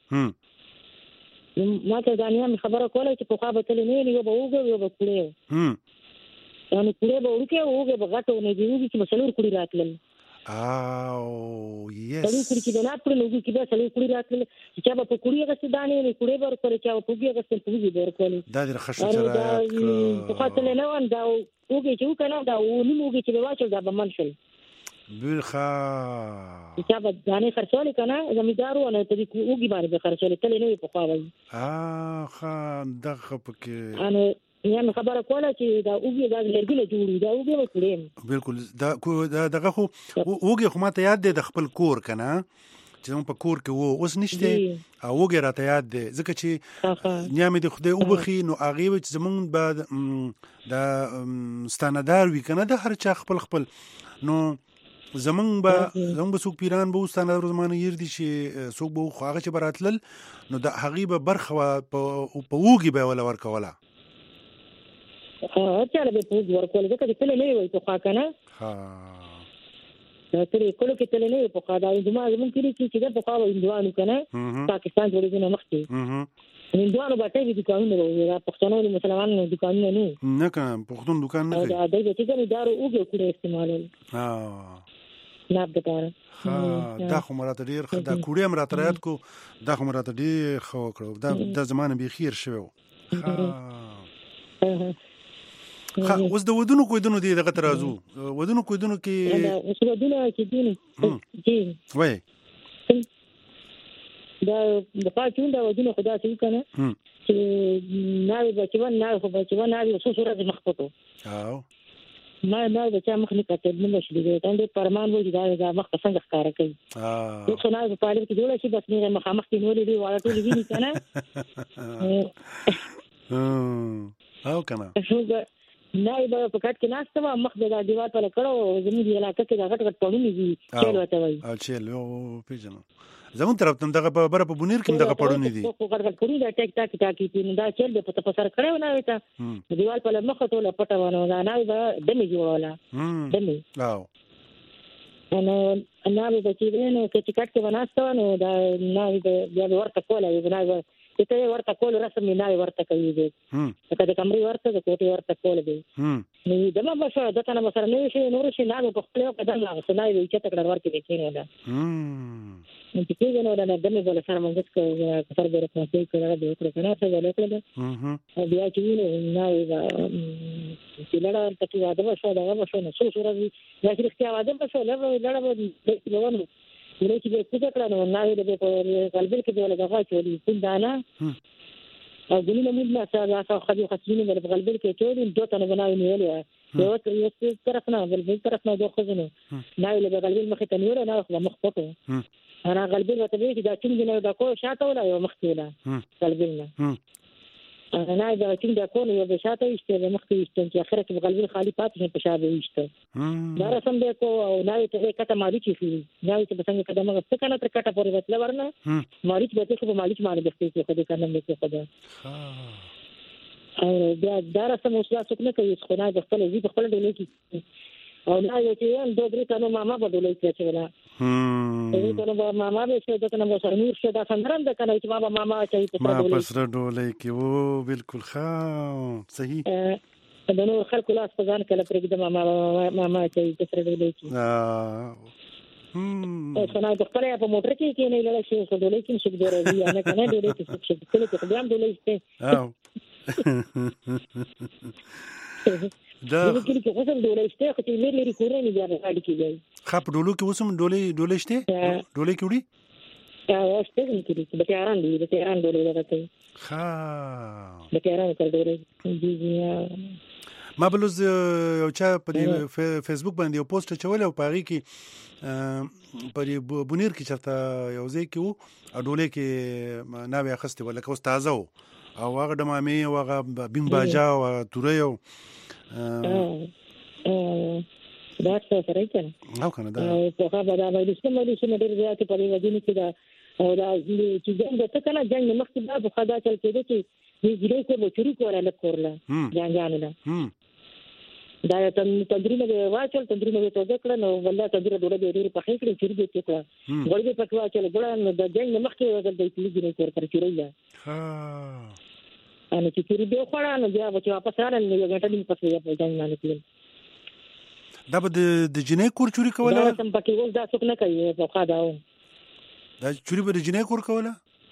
ما ته دا نه خبره کوله چې په خبره ځاتلې نه وي یو به وګورو یو به کوړي یعنی کوړي به وګورو به غټو نه دی چې مسلور کوړي راتلل او یس سړی کوړي چې نه پړ نو کې به سړی کوړي راتلل چې به په کوړي غسه دانې نه کوړي ور کړی چې په کوړي غسه کوړي ور کړی دا د خشو سره په خاطر نه وان دا وګي چې کنه دا ونیمږي چې واچو دا به منشل بالخا چې به دانې خرڅول کنه زمیدارو نه ته وګي باندې خرڅول تل نه په خواوي خان دغه پکې انا یعنی خبره کوله چې دا اوګي دا لرګي له جوړي دا اوګي وکړي بالکل دا دغه خو اوګي خو ماته یاد دی د خپل کور کنه چې موږ په کور کې وو اوس نشته اوګي راته یاد دی ځکه چې نیامه د خدای وبخي نو هغه چې زمونږ بعد دا ستاندار وی کنه د هر چا خپل نو زمونږ به څوک پیران به ستاندار زمانه ير دي چې څوک به خو هغه چې براتلل نو د هغه به برخه په اوګي به ولا ورکوله چاله به پوز ورکول ځکه چې تل نه وي په خوا کنه تل کله کې تل نه په خوا دا زموږ کې چې دا په خوا هندوانو کنه پاکستان جوړېږي نه مخکې هندوانو باندې دي دکانونه وي را پښتنو مسلمانانو دکانونه نه کنه پښتون دکان نه دا چې څنګه دارو اوګه کړی استعمالول نه بتاره دا خو مراد ډیر دا کوړی مراد رات کو دا خو مراد ډیر خو کړو دا زمانه به خیر شوو اوس د ودونو کویدونو دی دغه ترازو ودونو کویدونو کې اوس ودونه چې دي جی وای دا د پاتون دا ودونه خدا سي کنه چې ناوي بچوان ناوي خو بچوان ناوي اوس سره مخپټو او ما بچا مخ نه کټل نو مشلې ده ته پرمان وې دا مخ څنګه ښکارا کوي نو څنګه په پاله کې جوړ شي بس نه مخ کې نولې دی واړه ټول ویني کنه او کنه نه به په کټ کې ناشته مخ د دیوال په کړو زموږ علاقې کې دا غټ پړونی دي چل وته وای او چل او پیژنه زمون طرف تم دغه بره په بونیر کې دغه پړونی دي خو غټ پړونی دا ټیک ټاک ټاکی دا چل به په سر کړو نه وتا دیوال په مخ ته له پټه ونه دا نه دا دمه جوړاله دمه او نو به چې نو چې کټ کې وناستو نو دا نه بیا ورته کوله نه ته ورته کول رسم نه ورته کوي دي ته د کمرې ورته د کوټې ورته کول دي نو دمه بشه د کنه مسره نه شي نور شي نه په خپل قدم لا سنای وي چې تکړه ورته دي کینو دا نو چې کېږي نو دا دمه بل سره مونږ څه سره به راځي کړه د وکړه کنه څه ولې کړل بیا چې نه دا چې لړا تکي واده وشو دا وشو نو څو سره دي یا چې اختیار واده وشو لړا به ونه نو چې په څه کړه نو نه د په قلبل کې ولا غوا چولې څنګه دانا او ګلونه موږ ما سره خاصه خاصینه د قلبل کې چولې دوته نه بناوي نیولې یو طرف نه بل طرف نه دوه خزنه نه له قلبل مخ ته نیول نه خو مخ پټو انا قلبل وته دې دا څنګه نه دا کو شاته ولا یو مخ ته ولا قلبل نه انا دا څنګه کو یو به شاته ایسته مخ ته ایسته چې اخر کې قلبل خالی پاتې په شابه ایسته دا رسم دې کو او نه ته کته مالي چې نه ته څنګه قدمه څه کنه تر کټه پورې وتل ورنه مالي چې ته په مالي باندې دښتې کې خدای کنه مې څه خدای او بیا دا رسم اوس لا څوک نه کوي خو نه د خپل وی په خپل ډول کې او نه یو چې ان دوه درې تنو ماما په ډول کې چولا دوی تنو ماما به شه د کنه مو نور شه دا څنګه د کنه چې بابا ماما چې په ډول ما پسره ډول کې وو بالکل ښه صحیح د نور خلکو لاس په ځان کله پرې د ماما چې په ډول کې او څنګه د خپل په موټر کې نه لږ شي په ډول کې څه ډول یا نه کنه ډول کې څه کله چې خدام ډول شته دا کله کې اوسم ډولې شته خو چې لري کورې نه بیا راځي کېږي خپ ډولو کې اوسم ډولې شته ډولې کې وړي اوسته کې د تهران دی د تهران ډولې راځي ها د تهران تر ډولې جی ما بلوز یو چا په فیسبوک باندې یو پوسټ چول او پاغي کې په بونیر کې چرته یو ځای کې وو ډولې کې ناوې اخستې ولکه اوس تازه وو او هغه د مامي او هغه بیم باجا او توریو دا څه سره کنه او کنه دا په هغه دا وایي چې مې ډېر زیات په دې ودی کې دا او دا چې څنګه ته کنه جنگ مخکې دا په خدا چل کېده چې دې ګلې کو بچری کوله لکورله جانګانه دا تندرینه واچل تندرینه ته ذکر نو والله تندرینه ډوله ډېر په خې کړې چې دې کې غوړې په واچل ګړه نو د جنگ مخکې ودل دې کلیګ کور پر چیرېلا ان چې تیری دی خو نه بیا چې واپس راغلل نو یو غټه دې پسې په ځان نه کړل دا به د جنې کور چوری کوله دا سم پکې اوس دا څوک نه کوي په خدا دا چوری به د جنې کور کوله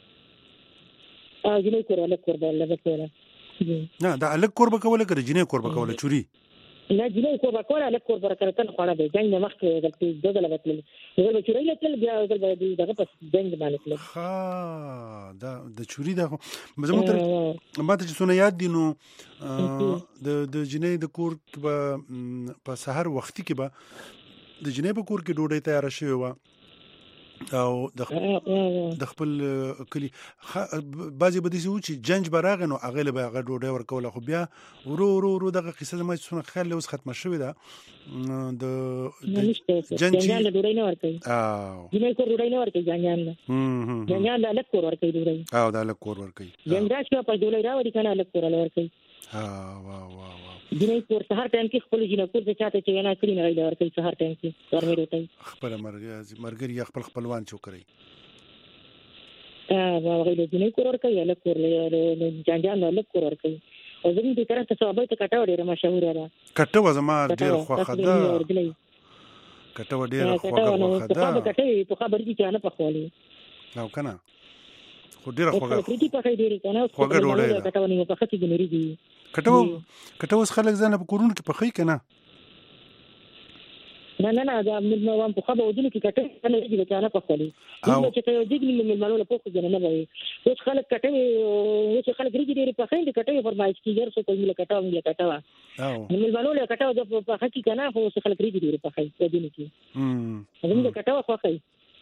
جنې کور له کور باندې له کوله نه دا الګ کور به کوله کړي جنې کور به کوله چوری نه جنې کور به کوله له کور پر کړه خو به جنگ مخ کې دغه لګتل یو به چوری لته بیا دغه پس جنگ باندې کړل ها دا د چوری دا زموږ تر ما ته څونه یاد دي نو د جنې د کور په سحر وختي کې به د جنې په کور کې ډوډۍ تیار شوی و او د خپل کلی بعضی به دي چې جنج براغ نو هغه له هغه ډوډۍ ورکول خو بیا ورو دغه قصه ما څونه خیال اوس ختمه شوې ده د جنج ډوډۍ نه ورکوي جنې کور ډوډۍ نه ورکوي جنجان له الګ کور ورکوي ډوډۍ او د الګ کور ورکوي جنجا شو په ډوډۍ راوړي کنه الګ کور ورکوي واه جنې کور سهار ټایم کې خپل جنې کور څه چاته چې نه کړی نه راځي ورکوي سهار ټایم کې ورمه روټي خپل مرګري خپل خپلوان چوکري هغه د جنې کور ورکوي الګ کور له جنجان له الګ کور ورکوي او زموږ د طرف ته صحابه ته کټه ډیره مشهور ده کټه وزما ډیر خوخه ده کټه ډیر خوخه ده په خبر کې چانه په خولي نو کنه خو ډیر خوخه په دې په خې ډیر کنه خوګه ډوډۍ کټه ونی په خې ګنوري دي کټه اوس خلک ځان په کورونو کې پخې کنه نه دا مې په خبره ودل کې کټه نه دي چې نه پخولي نو چې یو دیګ مې مالو په خوځنه نه وي اوس خلک کټه اوس خلک ریږي ډېر پخې دي کټه فرمایش کیږي څه کوي مې کټه مې مالو له کټه د په حقیقت کنه اوس خلک ریږي ډېر پخې په دې کې زموږ کټه خوخې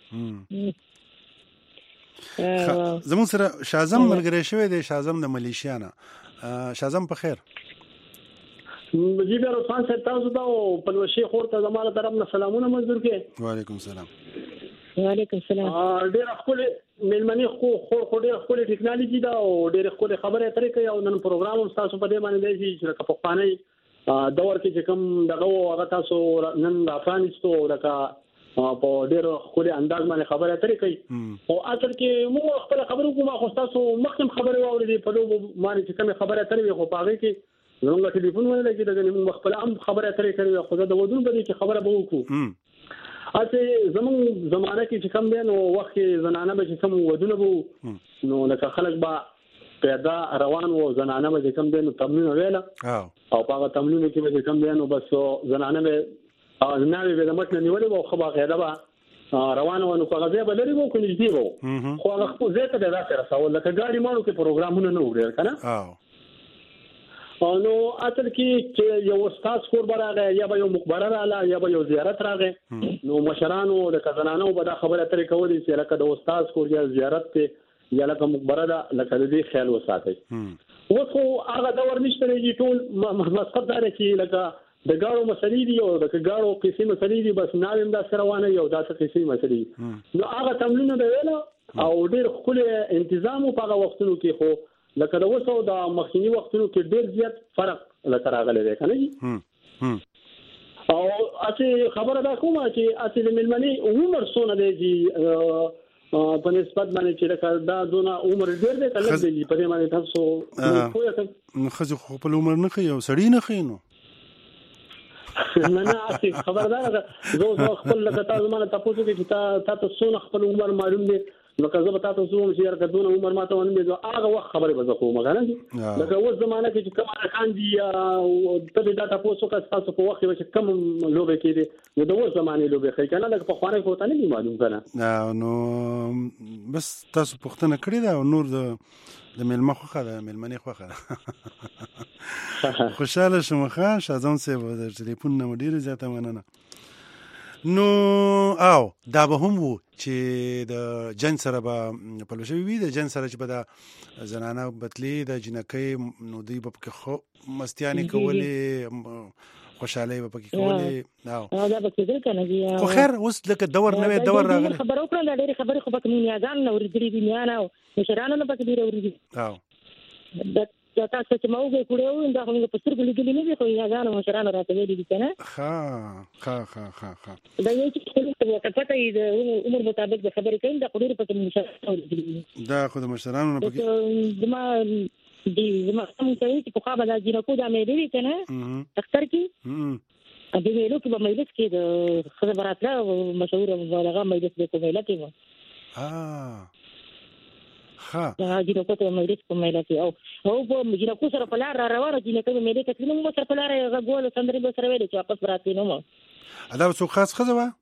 زموږ سره شازم ملګری شوی دی شازم د ملیشیا نه شازم په خیر جی بیا رسوان صاحب تاسو ته او پلوشي خور ته زموږ طرف نه سلامونه منظور کې وعلیکم السلام وعلیکم السلام ډېر خپل ملمني خور ډېر خپل ټیکنالوژي دا او ډېر خپل خبره اترې کوي او نن پروګرام هم تاسو په دې باندې دی چې په پخوانی دور کې چې کوم دغه هغه تاسو نن افغانستو لکه په ډېر خپل انداز باندې خبره اترې کوي او اصل کې موږ خپل خبرو کومه خو تاسو مخکې خبره واورېدې په دوه باندې چې کوم خبره اترې خو په هغه کې زموږ ټلیفون ولې کې دغه موږ خپل عام خبره اترې کوي خو دا ودون به چې خبره به وکړو اته زموږ زمانه کې چې کوم دی نو وخت زنانه به چې کوم ودونه وو نو لکه خلک به پیدا روان وو زنانه به چې کوم دی نو تمرین ویلا او په تمرین کې به چې کوم دی نو بس زنانه به ناوی به د متن نیولې وو خو هغه دا روان وو نو هغه به لري وو کو نږدې وو خو هغه خو زه ته راځه رسول لکه ګاډي مانو کې پروګرامونه نه وګورل کنه نو اصل کې چې یو استاد کور براغه یا به یو مقبره رااله یا به یو زیارت راغې نو مشرانو د کزنانو به دا خبره ترې کولې چې لکه د استاد کور یا زیارت ته یا لکه مقبره دا لکه دې خیال وساتي اوس خو هغه دور نشته دی ټول مسقط دار چې لکه د ګاړو مسلې دي او د ګاړو قسم مسلې دي بس ناویم دا سره وانه یو دا څه قسم مسلې نو هغه تمرین دی ویل او ډېر خپل تنظیم په هغه وختونو کې خو لکه د وسو د مخکینی وختونو کې ډېر زیات فرق لکه راغلی دی کنه جی او اته خبره دا کومه چې اته ملمني عمر سونه دی جی په نسبت باندې چې لکه دا دونه عمر ډېر دی کله دی په دې باندې تاسو نو خځه خو په عمر نه خي او سړی نه خي نو نه اته خبردار زه خپل لکه تاسو باندې تاسو کې چې تاسو سونه خپل عمر معلوم دی نو که زه به تاسو ووم چې یاره دونه عمر ماته ونه دی هغه وخت خبرې به زه کوم کنه لکه اوس زمانه کې چې کوم خان دي او ته دا تاسو که تاسو په وخت کې کوم لوبې کې دي نو د اوس زمانه لوبې خې کنه لکه په خوانه کوته نه معلوم کنه نو بس تاسو پوښتنه کړې ده او نور د ملما خوخه ده ملمنې خوخه خوشاله شوم ښه شازم صاحب د ټلیفون نه ډیره زیاته مننه نو او دا به هم وو چې د جن سره به پلوشوي وي د جن سره چې به د زنانه بتلي د جنکۍ نو دوی به پکې خو مستیانې کولې خوشحالۍ به پکې کولې او دا به کېدل که نه دي خو خیر اوس لکه دور نوی دور راغلی خبره وکړم دا ډېرې خبرې خو پکې میاګانو نه اورېدلې دي میانه او مشرانو نه پکې ډېرې اورېدلي دا تاسو چې ما وګورئ کړو دا خو موږ په سترګو لیدلي نه دي خو میاګانو مشرانو راته ویلي دي که نه دا یو چې پته یې د عمر مطابق د خبرې کوي دا خو ډېرې پکې مشرانو اورېدلي دي دا خو د مشرانو نه پکې زما هم کوي چې پخوا به دا جینکو دا مېلې وي که نه اختر کې د مېلو کې به مجلس کې د ښځه به راتله مشهوره مبالغه مجلس دی په میله کې به جینکو ته مجلس په میله کې او په جینکو سره په لار را روانه جینکو به مېلې ته تللي موږ سره په لاره یې غږول سندرې به سره ویلې چې واپس به راتلې نه وه دا به څوک خاص ښځه وه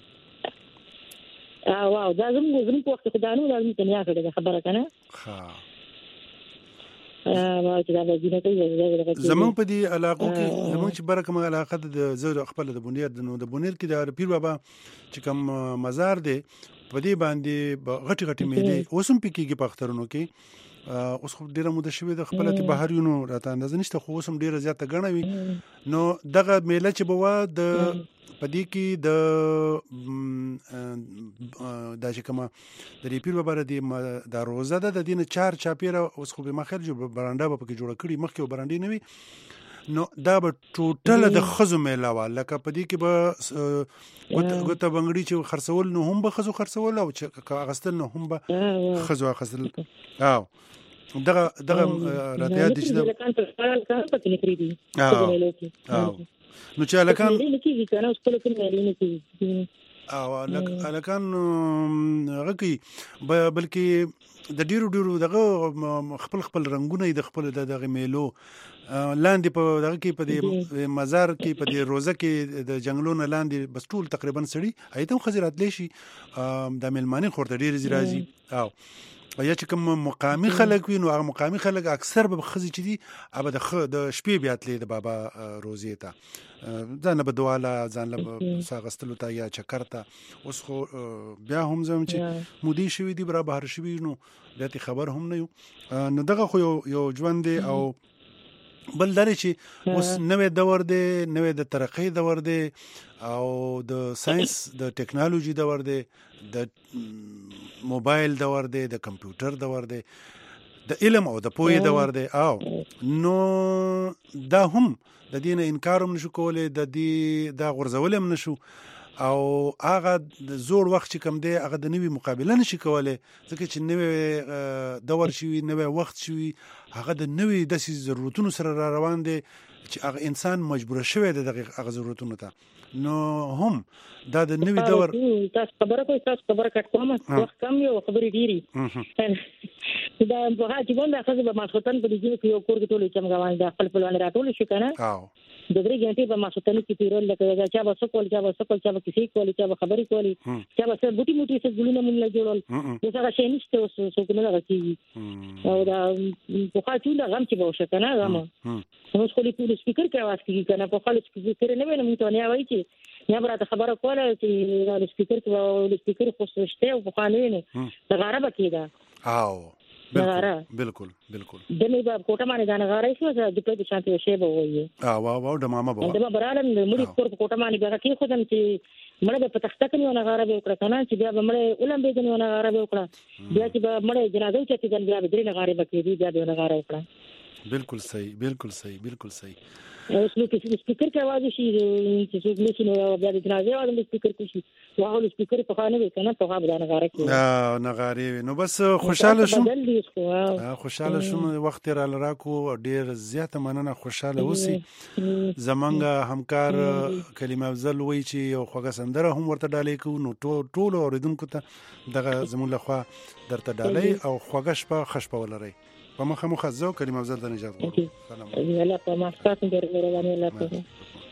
واو دا زموږ په وخت کې خو دا نه وه دا زموږ ته نیا کړې ده خبره که نه زمونږ په دې علاقو کې زمونږ چې بره کومه علاقه ده زه خپله د بونیر نو د بونیر کې د پیر بابا چې کوم مزار دی په دې باندې غټې غټې میلې اوس هم پکېږي په اخترونو کې اوس خو ډېره موده شوې ده خپله ته بهر یو نو راته اندازه نشته خو اوس هم ډېره زیاته ګڼه وي نو دغه میله چې به وه د په دې کې دا چې کومه د دې پیر بابا د روزه ده د دې نه چار چاپېره اوس خو به ما خیال برانډه به پکې جوړه کړي مخکې به برانډې نه وي نو دا به ټوټله د ښځو میله وه لکه په دې کې به ګوته بنګړي چې خرڅول نو هم به ښځو خرڅول او چې اخیستل نو هم به ښځو اخیستل دغه راته یاد دي چې نو چې هلکان او هلکان هغه کوي بلکې د ډېرو دغه خپل رنګونه یې د خپل دغه میلو لاندې په دغه کې په دې مزار کې په دې روزه کې د جنگلونو لاندې بس ټول تقریبا سړي ایتم خزرات لشي د ملمانې خورته ډیر زیرازي او یا چې کوم مقامي خلک وي نو هغه مقامي خلک اکثر به خزي چې دي ابد د شپې بیا تلې د بابا روزي ته ځان به دواله ځان له ساغستلو ته یا چکرته اوس خو بیا هم زم چې مودي شوی دی برابر بهر شوی نو بیا خبر هم نه یو نو دغه خو یو ژوند دی او بل لري چې اوس نوې دور دی نوې د ترقۍ دور دی او د ساينس د ټکنالوژي دور دی د موبایل دور دی د کمپیوټر دور دی د علم او د پوهې دور دی او نو دا هم د دین انکار هم نشو کولای د دې دا غرزول هم نشو او هغه د زوړ وخت چې کم دی هغه د نوې مقابله نشي کولای ځکه چې نوې دور شي نوې وخت شي هغه د نوې د ضرورتونو سره روان دي چې هغه انسان مجبور شوی دی د هغه ضرورتونو ته نو هم دا د نوې دور تاسو خبره کوي تاسو خبره کټ کومه وخت کم یو خبرې ډیری دا په هغه چې باندې خزه به ماسوتن په دې کې یو کور کې ټول چې مګوان د خپل پلان راټول شي کنه د درې غنټې په ماسوتن کې پیرل لکه چا به سکول چا به کسی کولی چا به خبرې کولی چا به سر بوټي موټي څه ګلونه مونږ لا جوړول دا څنګه شي نشته اوس څوک نه راځي او دا په خاطر دا غم چې به وشته کنه غم نو خو له سپیکر کې आवाज کیږي کنه په خاله سپیکر نه وینم ته نه وایي چې یا براته خبره کوله چې دا سپیکر کې سپیکر خو شته او په خانه نه دا غاره بکیدا او بالکل دمه به کوټه باندې دا نغاره شو چې د پېښ شانتي شی به وایي واو د ماما بابا دا برالم مړي کور په کوټه باندې به کې خدام چې مړه په تخته کې نغاره به وکړه کنه چې بیا به مړه علم به د نغاره به وکړه بیا چې به مړه جنازه چې ځان بیا به درې نغاره بکې دي بیا د نغاره وکړه بالکل صحیح اوس نو چې سپیکر کې आवाज شي چې څوک نشي نو بیا د جنازه आवाज د سپیکر کې شي واغه سپیکر په خانه کې کنه په هغه نغاره کې نغاره نو بس خوشاله شوم وخت را لراکو ډیر زیاته مننه خوشاله اوسي زمونږ همکار کلمه افضل وای چې یو خوږه سندره هم ورته ډالې کو نو ټول اوریدونکو ته دغه زمون لخوا درته ډالې او خوږه شپه خشپه ولري په مخه مخزو کلمه افضل د نجات غواړم سلام الله په ما تاسو ډیر مهرباني الله تعالی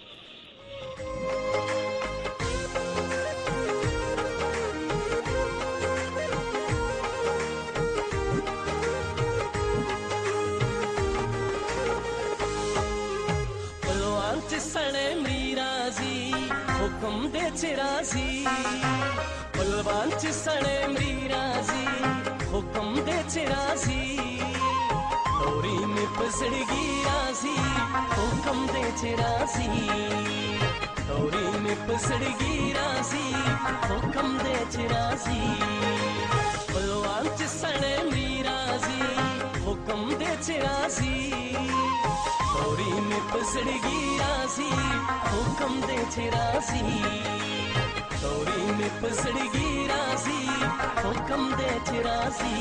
پلوان چې سړې میرازي حکم دې چرازي پلوان چې سړې میرازي حکم دې چرازي توري می پسړګي رازي حکم دې چرازي توري می پسړګي رازي حکم دې چرازي پلوان چې سړې میرازي حکم دې چرازي توري می پسړګي رازي حکم دې چرازي توري می پسړګي رازي حکم دې چرازي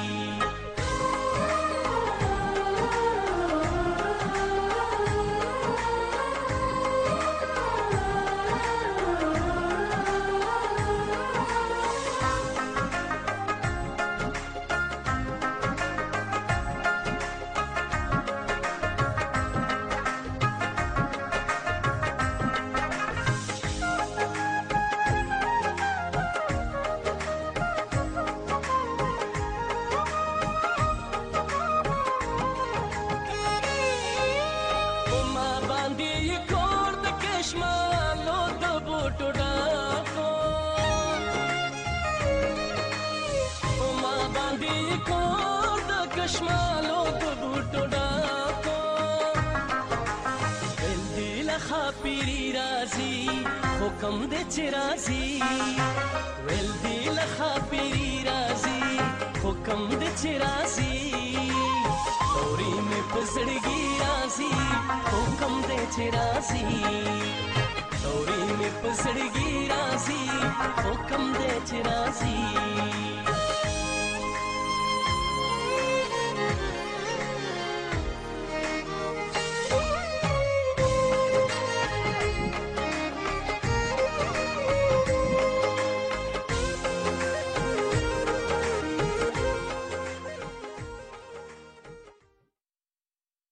حکم دې چرازي ول دې لخا پیری رازي حکم دې چرازي توري می پسړګي رازي حکم دې چرازي توري می پسړګي رازي حکم دې چرازي